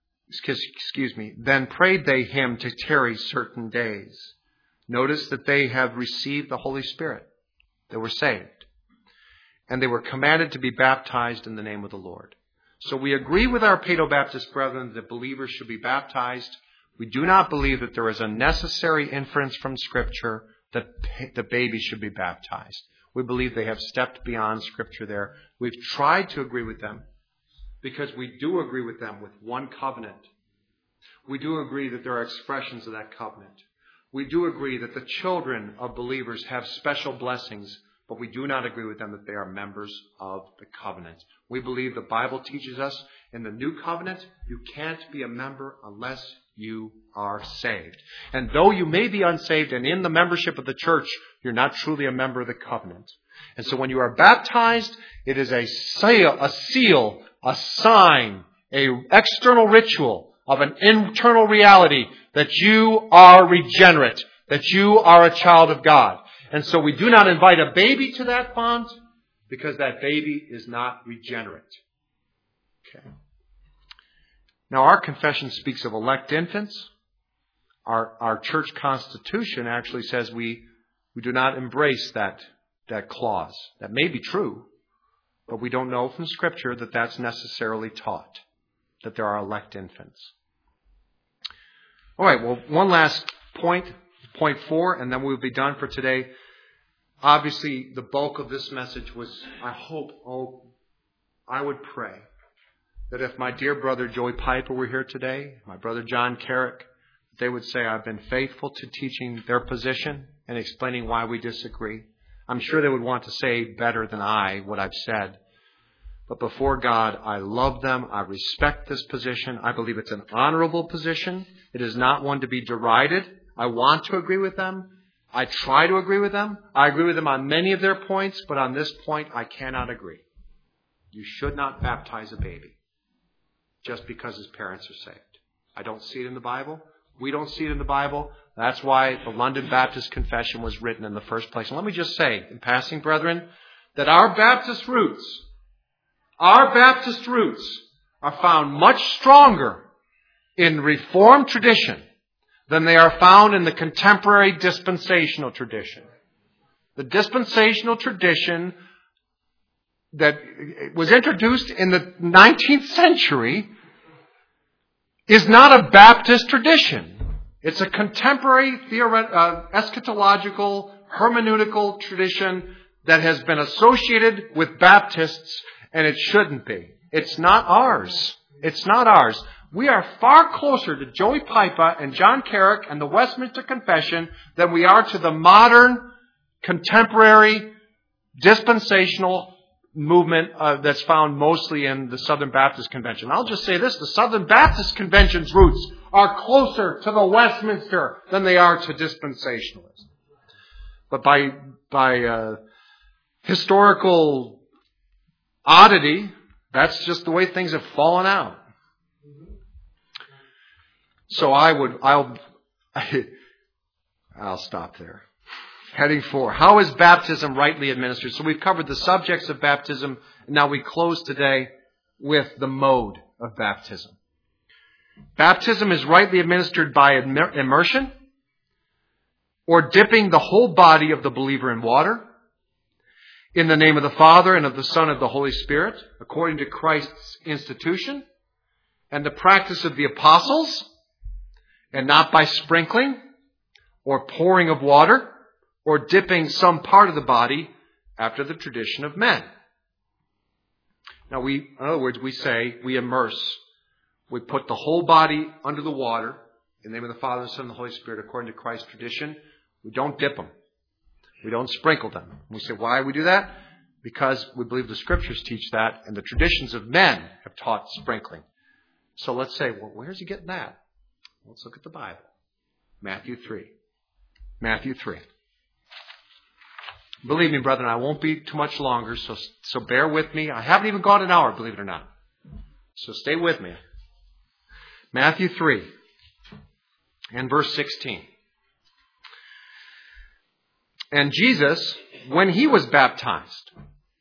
to tarry certain days. Notice that they have received the Holy Spirit. They were saved. And they were commanded to be baptized in the name of the Lord. So we agree with our Paedo-Baptist brethren that believers should be baptized. We do not believe that there is a necessary inference from Scripture that the baby should be baptized. We believe they have stepped beyond Scripture there. We've tried to agree with them because we do agree with them with one covenant. We do agree that there are expressions of that covenant. We do agree that the children of believers have special blessings, but we do not agree with them that they are members of the covenant. We believe the Bible teaches us in the new covenant, you can't be a member unless you are saved. And though you may be unsaved and in the membership of the church, you're not truly a member of the covenant. And so when you are baptized, it is a seal, a sign, an external ritual of an internal reality that you are regenerate, that you are a child of God. And so we do not invite a baby to that font because that baby is not regenerate. Okay. Now our confession speaks of elect infants. Our church constitution actually says we do not embrace that clause. That may be true, but we don't know from Scripture that that's necessarily taught, that there are elect infants. All right, well, one last point 4, and then we'll be done for today. Obviously, the bulk of this message was, I would pray that if my dear brother Joey Piper were here today, my brother John Carrick, they would say I've been faithful to teaching their position and explaining why we disagree. I'm sure they would want to say better than I what I've said. But before God, I love them. I respect this position. I believe it's an honorable position. It is not one to be derided. I want to agree with them. I try to agree with them. I agree with them on many of their points, but on this point, I cannot agree. You should not baptize a baby just because his parents are saved. I don't see it in the Bible. We don't see it in the Bible. That's why the London Baptist Confession was written in the first place. And let me just say, in passing, brethren, that our Baptist roots are found much stronger in Reformed tradition than they are found in the contemporary dispensational tradition. The dispensational tradition that was introduced in the 19th century is not a Baptist tradition. It's a contemporary eschatological, hermeneutical tradition that has been associated with Baptists, and it shouldn't be. It's not ours. It's not ours. We are far closer to Joey Piper and John Carrick and the Westminster Confession than we are to the modern, contemporary, dispensational movement that's found mostly in the Southern Baptist Convention. I'll just say this, the Southern Baptist Convention's roots are closer to the Westminster than they are to dispensationalism. But by historical oddity, that's just the way things have fallen out. So I'll stop there. Heading 4. How is baptism rightly administered? So we've covered the subjects of baptism, and now we close today with the mode of baptism. Baptism is rightly administered by immersion, or dipping the whole body of the believer in water. In the name of the Father, and of the Son, and of the Holy Spirit, according to Christ's institution, and the practice of the apostles, and not by sprinkling, or pouring of water, or dipping some part of the body after the tradition of men. Now in other words, we say, we immerse. We put the whole body under the water, in the name of the Father, the Son, and the Holy Spirit, according to Christ's tradition. We don't dip them. We don't sprinkle them. We say, why we do that? Because we believe the Scriptures teach that, and the traditions of men have taught sprinkling. So let's say, well, where's he getting that? Let's look at the Bible. Matthew 3. Matthew 3. Believe me, brethren, I won't be too much longer, so bear with me. I haven't even gone an hour, believe it or not. So stay with me. Matthew 3 and verse 16. And Jesus, when he was baptized,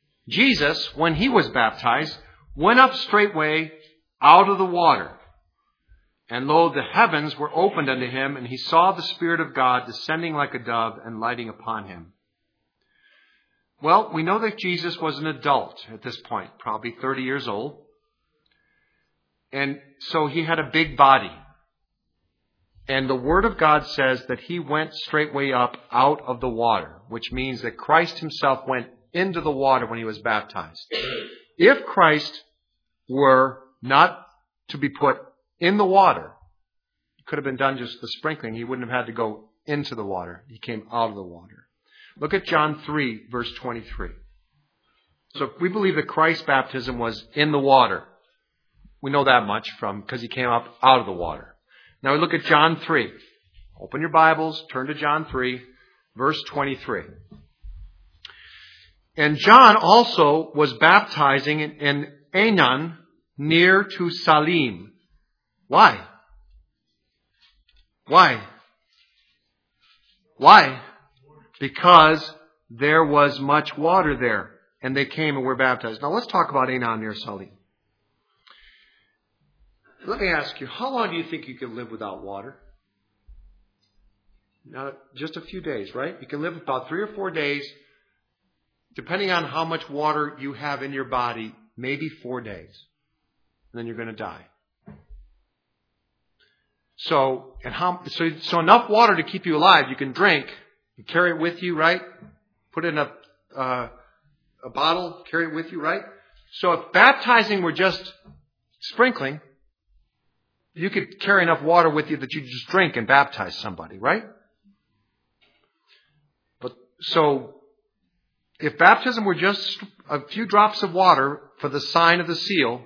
went up straightway out of the water. And lo, the heavens were opened unto him, and he saw the Spirit of God descending like a dove and lighting upon him. Well, we know that Jesus was an adult at this point, probably 30 years old. And so he had a big body. And the Word of God says that he went straightway up out of the water, which means that Christ himself went into the water when he was baptized. If Christ were not to be put in the water, it could have been done just the sprinkling. He wouldn't have had to go into the water. He came out of the water. Look at John 3, verse 23. So if we believe that Christ's baptism was in the water, we know that much because he came up out of the water. Now we look at John 3. Open your Bibles, turn to John 3, verse 23. And John also was baptizing in Aenon near to Salim. Why? Because there was much water there, and they came and were baptized. Now let's talk about Aenon near Salim. Let me ask you, how long do you think you can live without water? Now, just a few days, right? You can live about 3 or 4 days, depending on how much water you have in your body, maybe 4 days. And then you're going to die. So enough water to keep you alive. You can drink. You carry it with you, right? Put it in a bottle, carry it with you, right? So if baptizing were just sprinkling, you could carry enough water with you that you just drink and baptize somebody, right? So if baptism were just a few drops of water for the sign of the seal,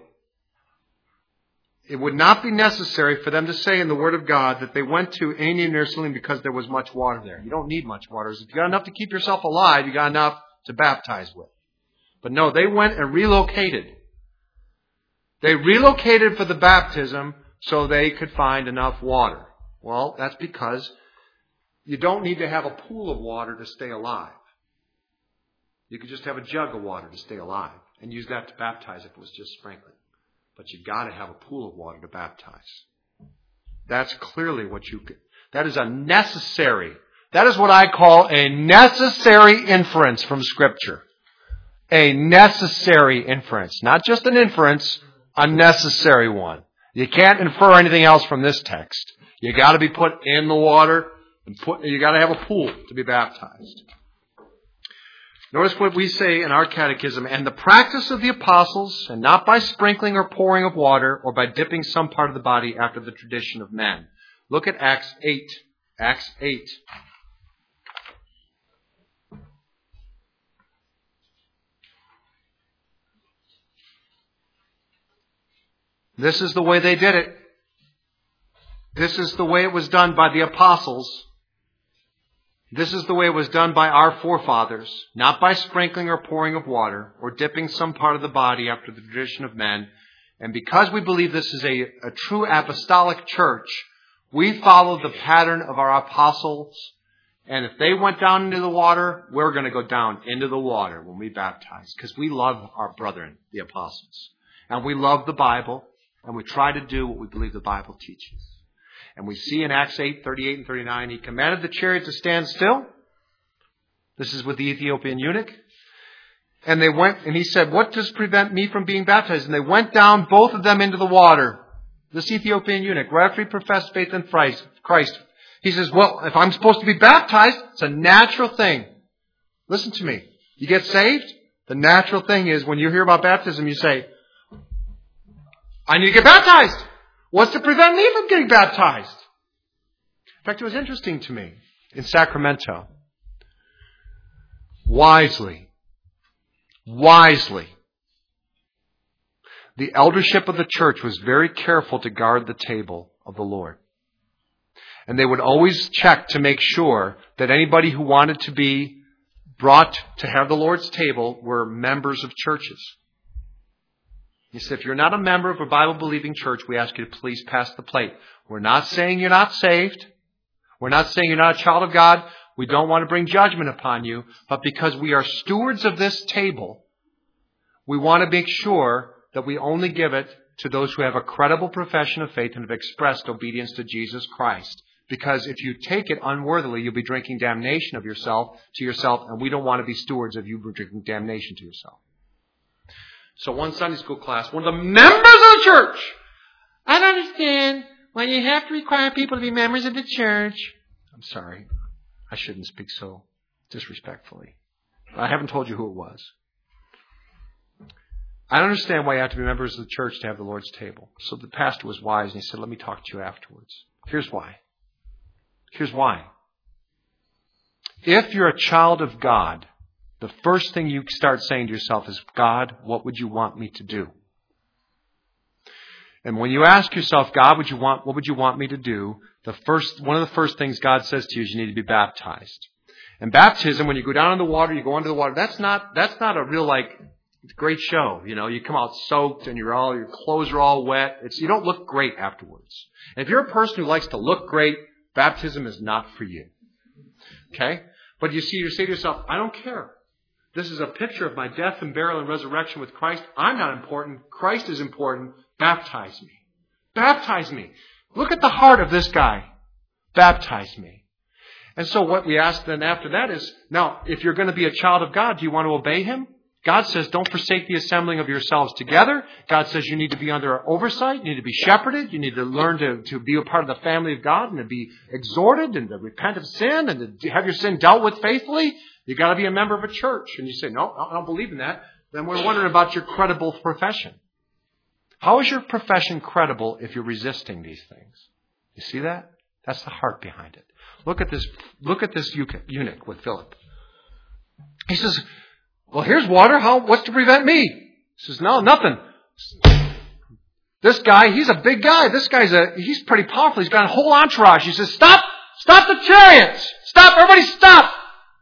it would not be necessary for them to say in the Word of God that they went to Aenon near Salim because there was much water there. You don't need much water. If you got enough to keep yourself alive, you got enough to baptize with. But no, they went and relocated. They relocated for the baptism so they could find enough water. Well, that's because you don't need to have a pool of water to stay alive. You could just have a jug of water to stay alive and use that to baptize if it was just sprinkling. But you've got to have a pool of water to baptize. That's clearly that is a necessary. That is what I call a necessary inference from Scripture. A necessary inference. Not just an inference, a necessary one. You can't infer anything else from this text. You got to be put in the water and you got to have a pool to be baptized. Notice what we say in our catechism, and the practice of the apostles, and not by sprinkling or pouring of water, or by dipping some part of the body after the tradition of men. Look at Acts 8. Acts 8. This is the way they did it. This is the way it was done by the apostles. This is the way it was done by our forefathers, not by sprinkling or pouring of water, or dipping some part of the body after the tradition of men. And because we believe this is a true apostolic church, we follow the pattern of our apostles. And if they went down into the water, we're going to go down into the water when we baptize, because we love our brethren, the apostles. And we love the Bible, and we try to do what we believe the Bible teaches. And we see in Acts 8, 38 and 39, he commanded the chariot to stand still. This is with the Ethiopian eunuch. And they went, and he said, what does prevent me from being baptized? And they went down, both of them, into the water. This Ethiopian eunuch, right after he professed faith in Christ. He says, well, if I'm supposed to be baptized, it's a natural thing. Listen to me. You get saved? The natural thing is when you hear about baptism, you say, I need to get baptized. What's to prevent me from getting baptized? In fact, it was interesting to me in Sacramento. Wisely, the eldership of the church was very careful to guard the table of the Lord. And they would always check to make sure that anybody who wanted to be brought to have the Lord's table were members of churches. He said, if you're not a member of a Bible-believing church, we ask you to please pass the plate. We're not saying you're not saved. We're not saying you're not a child of God. We don't want to bring judgment upon you. But because we are stewards of this table, we want to make sure that we only give it to those who have a credible profession of faith and have expressed obedience to Jesus Christ. Because if you take it unworthily, you'll be drinking damnation to yourself, and we don't want to be stewards of you drinking damnation to yourself. So one Sunday school class, one of the members of the church, I don't understand why you have to require people to be members of the church. I'm sorry. I shouldn't speak so disrespectfully. I haven't told you who it was. I don't understand why you have to be members of the church to have the Lord's table. So the pastor was wise and he said, let me talk to you afterwards. Here's why. If you're a child of God, the first thing you start saying to yourself is, God, what would you want me to do? And when you ask yourself, God, what would you want me to do? One of the first things God says to you is you need to be baptized. And baptism, when you go down in the water, you go under the water, that's not a real great show. You know, you come out soaked and your clothes are all wet. You don't look great afterwards. And if you're a person who likes to look great, baptism is not for you. Okay? But you say to yourself, I don't care. This is a picture of my death and burial and resurrection with Christ. I'm not important. Christ is important. Baptize me. Baptize me. Look at the heart of this guy. Baptize me. And so what we ask then after that is, now, if you're going to be a child of God, do you want to obey Him? God says, don't forsake the assembling of yourselves together. God says you need to be under oversight. You need to be shepherded. You need to learn to be a part of the family of God and to be exhorted and to repent of sin and to have your sin dealt with faithfully. You've got to be a member of a church. And you say, no, I don't believe in that. Then we're wondering about your credible profession. How is your profession credible if you're resisting these things? You see that? That's the heart behind it. Look at this eunuch with Philip. He says, well, here's water. What's to prevent me? He says, no, nothing. This guy, he's a big guy. He's pretty powerful. He's got a whole entourage. He says, stop the chariots. Stop, everybody stop.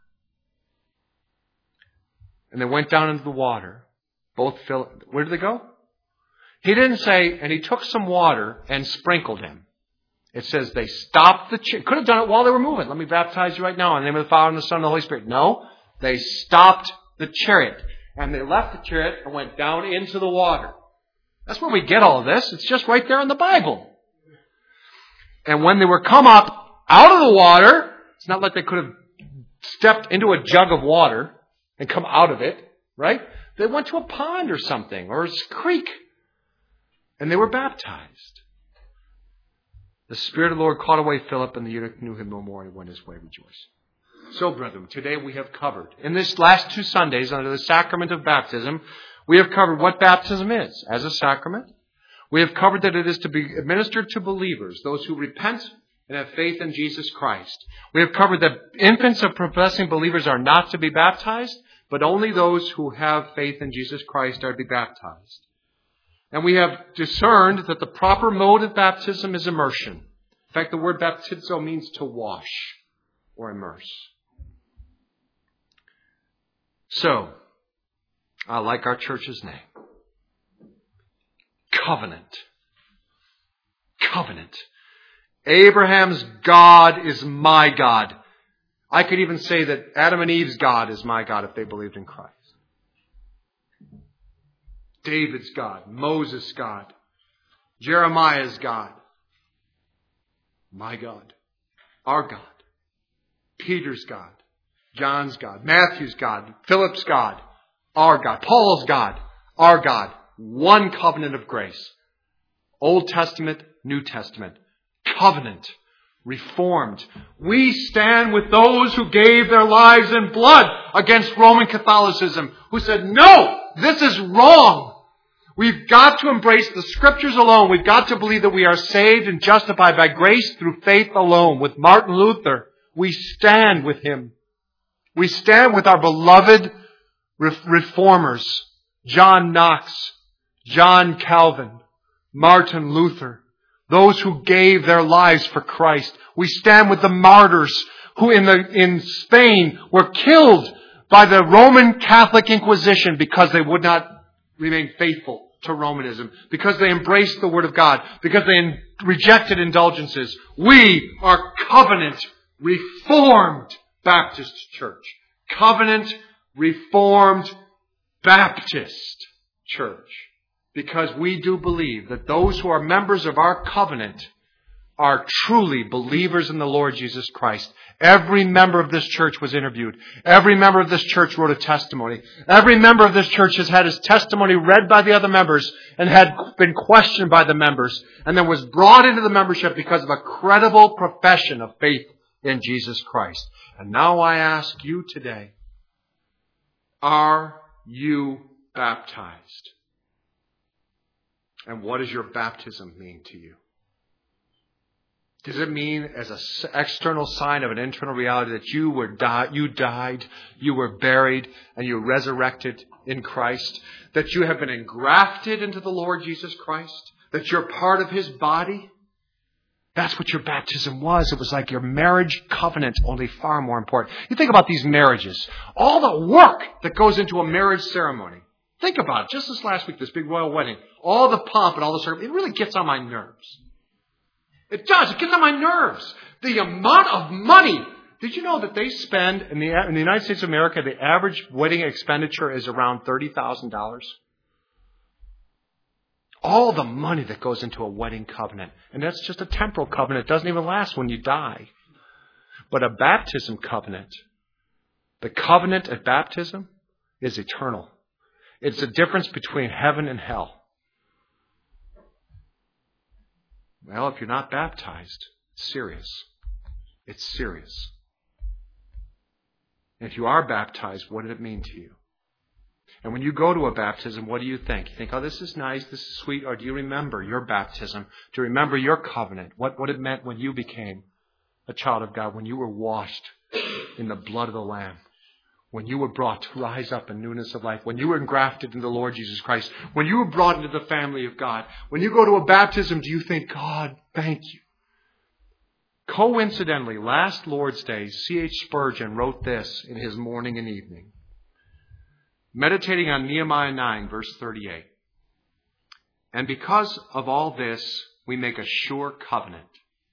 And they went down into the water. Where did they go? He didn't say, and he took some water and sprinkled him. It says they stopped the chariot. Could have done it while they were moving. Let me baptize you right now in the name of the Father and the Son and the Holy Spirit. No, they stopped the chariot. And they left the chariot and went down into the water. That's where we get all of this. It's just right there in the Bible. And when they were come up out of the water, it's not like they could have stepped into a jug of water and come out of it, right? They went to a pond or something, or a creek. And they were baptized. The Spirit of the Lord caught away Philip, and the eunuch knew him no more, and went his way rejoicing. So, brethren, today we have covered, in this last 2 Sundays under the sacrament of baptism, we have covered what baptism is as a sacrament. We have covered that it is to be administered to believers, those who repent and have faith in Jesus Christ. We have covered that infants of professing believers are not to be baptized, but only those who have faith in Jesus Christ are to be baptized. And we have discerned that the proper mode of baptism is immersion. In fact, the word baptizo means to wash or immerse. So, I like our church's name. Covenant. Covenant. Abraham's God is my God. I could even say that Adam and Eve's God is my God if they believed in Christ. David's God, Moses' God, Jeremiah's God, my God, our God, Peter's God, John's God, Matthew's God, Philip's God, Our God. Paul's God. Our God. One covenant of grace. Old Testament, New Testament. Covenant. Reformed. We stand with those who gave their lives in blood against Roman Catholicism, who said, no, this is wrong. We've got to embrace the Scriptures alone. We've got to believe that we are saved and justified by grace through faith alone. With Martin Luther, we stand with him. We stand with our beloved reformers, John Knox, John Calvin, Martin Luther, those who gave their lives for Christ. We stand with the martyrs who in Spain were killed by the Roman Catholic Inquisition because they would not remain faithful to Romanism, because they embraced the Word of God, because they rejected indulgences. We are Covenant Reformed Baptist Church. Covenant Reformed Baptist Church. Because we do believe that those who are members of our covenant are truly believers in the Lord Jesus Christ. Every member of this church was interviewed. Every member of this church wrote a testimony. Every member of this church has had his testimony read by the other members and had been questioned by the members and then was brought into the membership because of a credible profession of faith in Jesus Christ. And now I ask you today, are you baptized? And what does your baptism mean to you? Does it mean as an external sign of an internal reality that you died, you were buried, and you resurrected in Christ? That you have been engrafted into the Lord Jesus Christ? That you're part of His body? That's what your baptism was. It was like your marriage covenant, only far more important. You think about these marriages. All the work that goes into a marriage ceremony. Think about it. Just this last week, this big royal wedding. All the pomp and all the ceremony. It really gets on my nerves. It does. It gets on my nerves. The amount of money. Did you know that they spend, in the United States of America, the average wedding expenditure is around $30,000? All the money that goes into a wedding covenant. And that's just a temporal covenant. It doesn't even last when you die. But a baptism covenant, the covenant at baptism is eternal. It's the difference between heaven and hell. Well, if you're not baptized, it's serious. It's serious. And if you are baptized, what did it mean to you? And when you go to a baptism, what do you think? You think, oh, this is nice, this is sweet. Or do you remember your baptism? Do you remember your covenant? What it meant when you became a child of God, when you were washed in the blood of the Lamb? When you were brought to rise up in newness of life, when you were engrafted in the Lord Jesus Christ, when you were brought into the family of God, when you go to a baptism, do you think, God, thank you? Coincidentally, last Lord's Day, C.H. Spurgeon wrote this in his morning and evening, meditating on Nehemiah 9, verse 38. And because of all this, we make a sure covenant.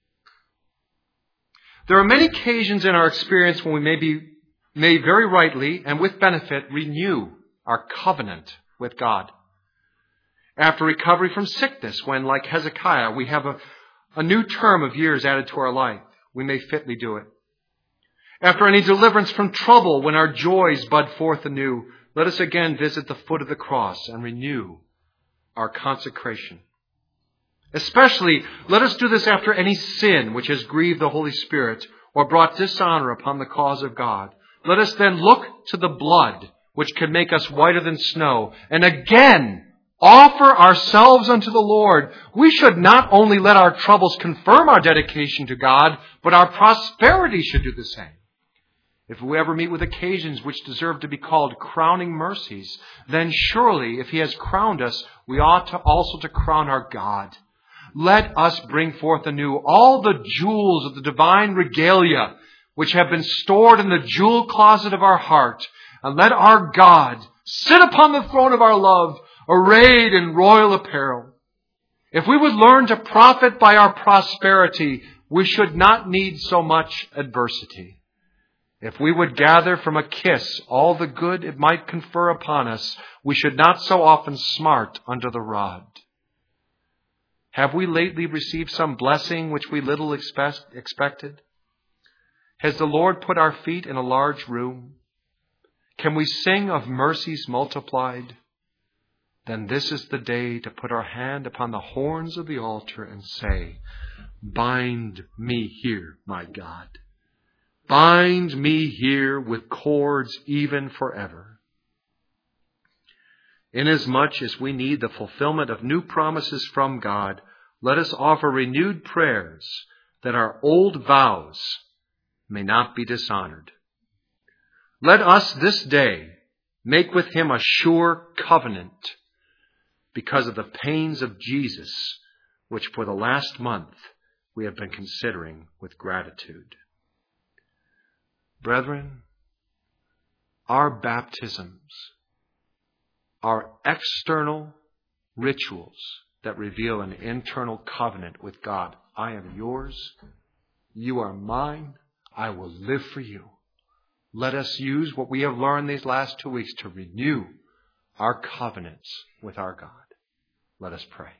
There are many occasions in our experience when we may very rightly and with benefit renew our covenant with God. After recovery from sickness, when, like Hezekiah, we have a new term of years added to our life, we may fitly do it. After any deliverance from trouble, when our joys bud forth anew, let us again visit the foot of the cross and renew our consecration. Especially, let us do this after any sin which has grieved the Holy Spirit or brought dishonor upon the cause of God. Let us then look to the blood, which can make us whiter than snow, and again offer ourselves unto the Lord. We should not only let our troubles confirm our dedication to God, but our prosperity should do the same. If we ever meet with occasions which deserve to be called crowning mercies, then surely, if He has crowned us, we ought to also to crown our God. Let us bring forth anew all the jewels of the divine regalia, which have been stored in the jewel closet of our heart, and let our God sit upon the throne of our love, arrayed in royal apparel. If we would learn to profit by our prosperity, we should not need so much adversity. If we would gather from a kiss all the good it might confer upon us, we should not so often smart under the rod. Have we lately received some blessing which we little expected? Has the Lord put our feet in a large room? Can we sing of mercies multiplied? Then this is the day to put our hand upon the horns of the altar and say, bind me here, my God. Bind me here with cords even forever. Inasmuch as we need the fulfillment of new promises from God, let us offer renewed prayers that our old vows may not be dishonored. Let us this day make with him a sure covenant because of the pains of Jesus, which for the last month we have been considering with gratitude. Brethren, our baptisms are external rituals that reveal an internal covenant with God. I am yours. You are mine. I will live for you. Let us use what we have learned these last 2 weeks to renew our covenants with our God. Let us pray.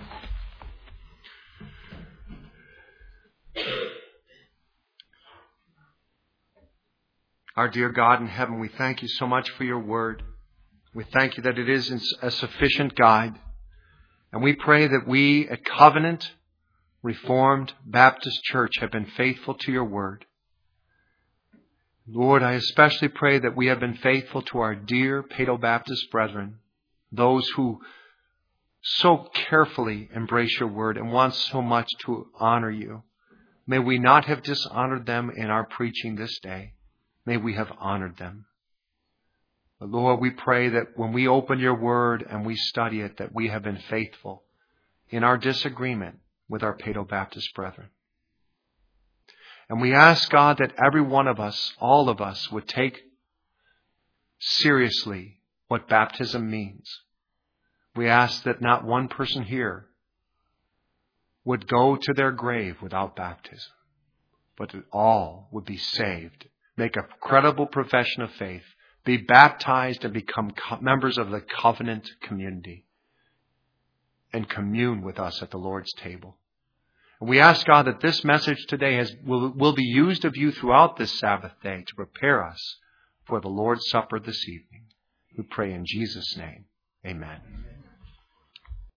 Our dear God in heaven, we thank you so much for your word. We thank you that it is a sufficient guide. And we pray that we at Covenant Reformed Baptist Church have been faithful to your word. Lord, I especially pray that we have been faithful to our dear Paedo-Baptist brethren, those who so carefully embrace your word and want so much to honor you. May we not have dishonored them in our preaching this day. May we have honored them. But Lord, we pray that when we open your word and we study it, that we have been faithful in our disagreement with our Paedo-Baptist brethren. And we ask, God, that every one of us, all of us, would take seriously what baptism means. We ask that not one person here would go to their grave without baptism, but that all would be saved, make a credible profession of faith, be baptized and become members of the covenant community, and commune with us at the Lord's table. And we ask, God, that this message today will be used of you throughout this Sabbath day to prepare us for the Lord's Supper this evening. We pray in Jesus' name. Amen.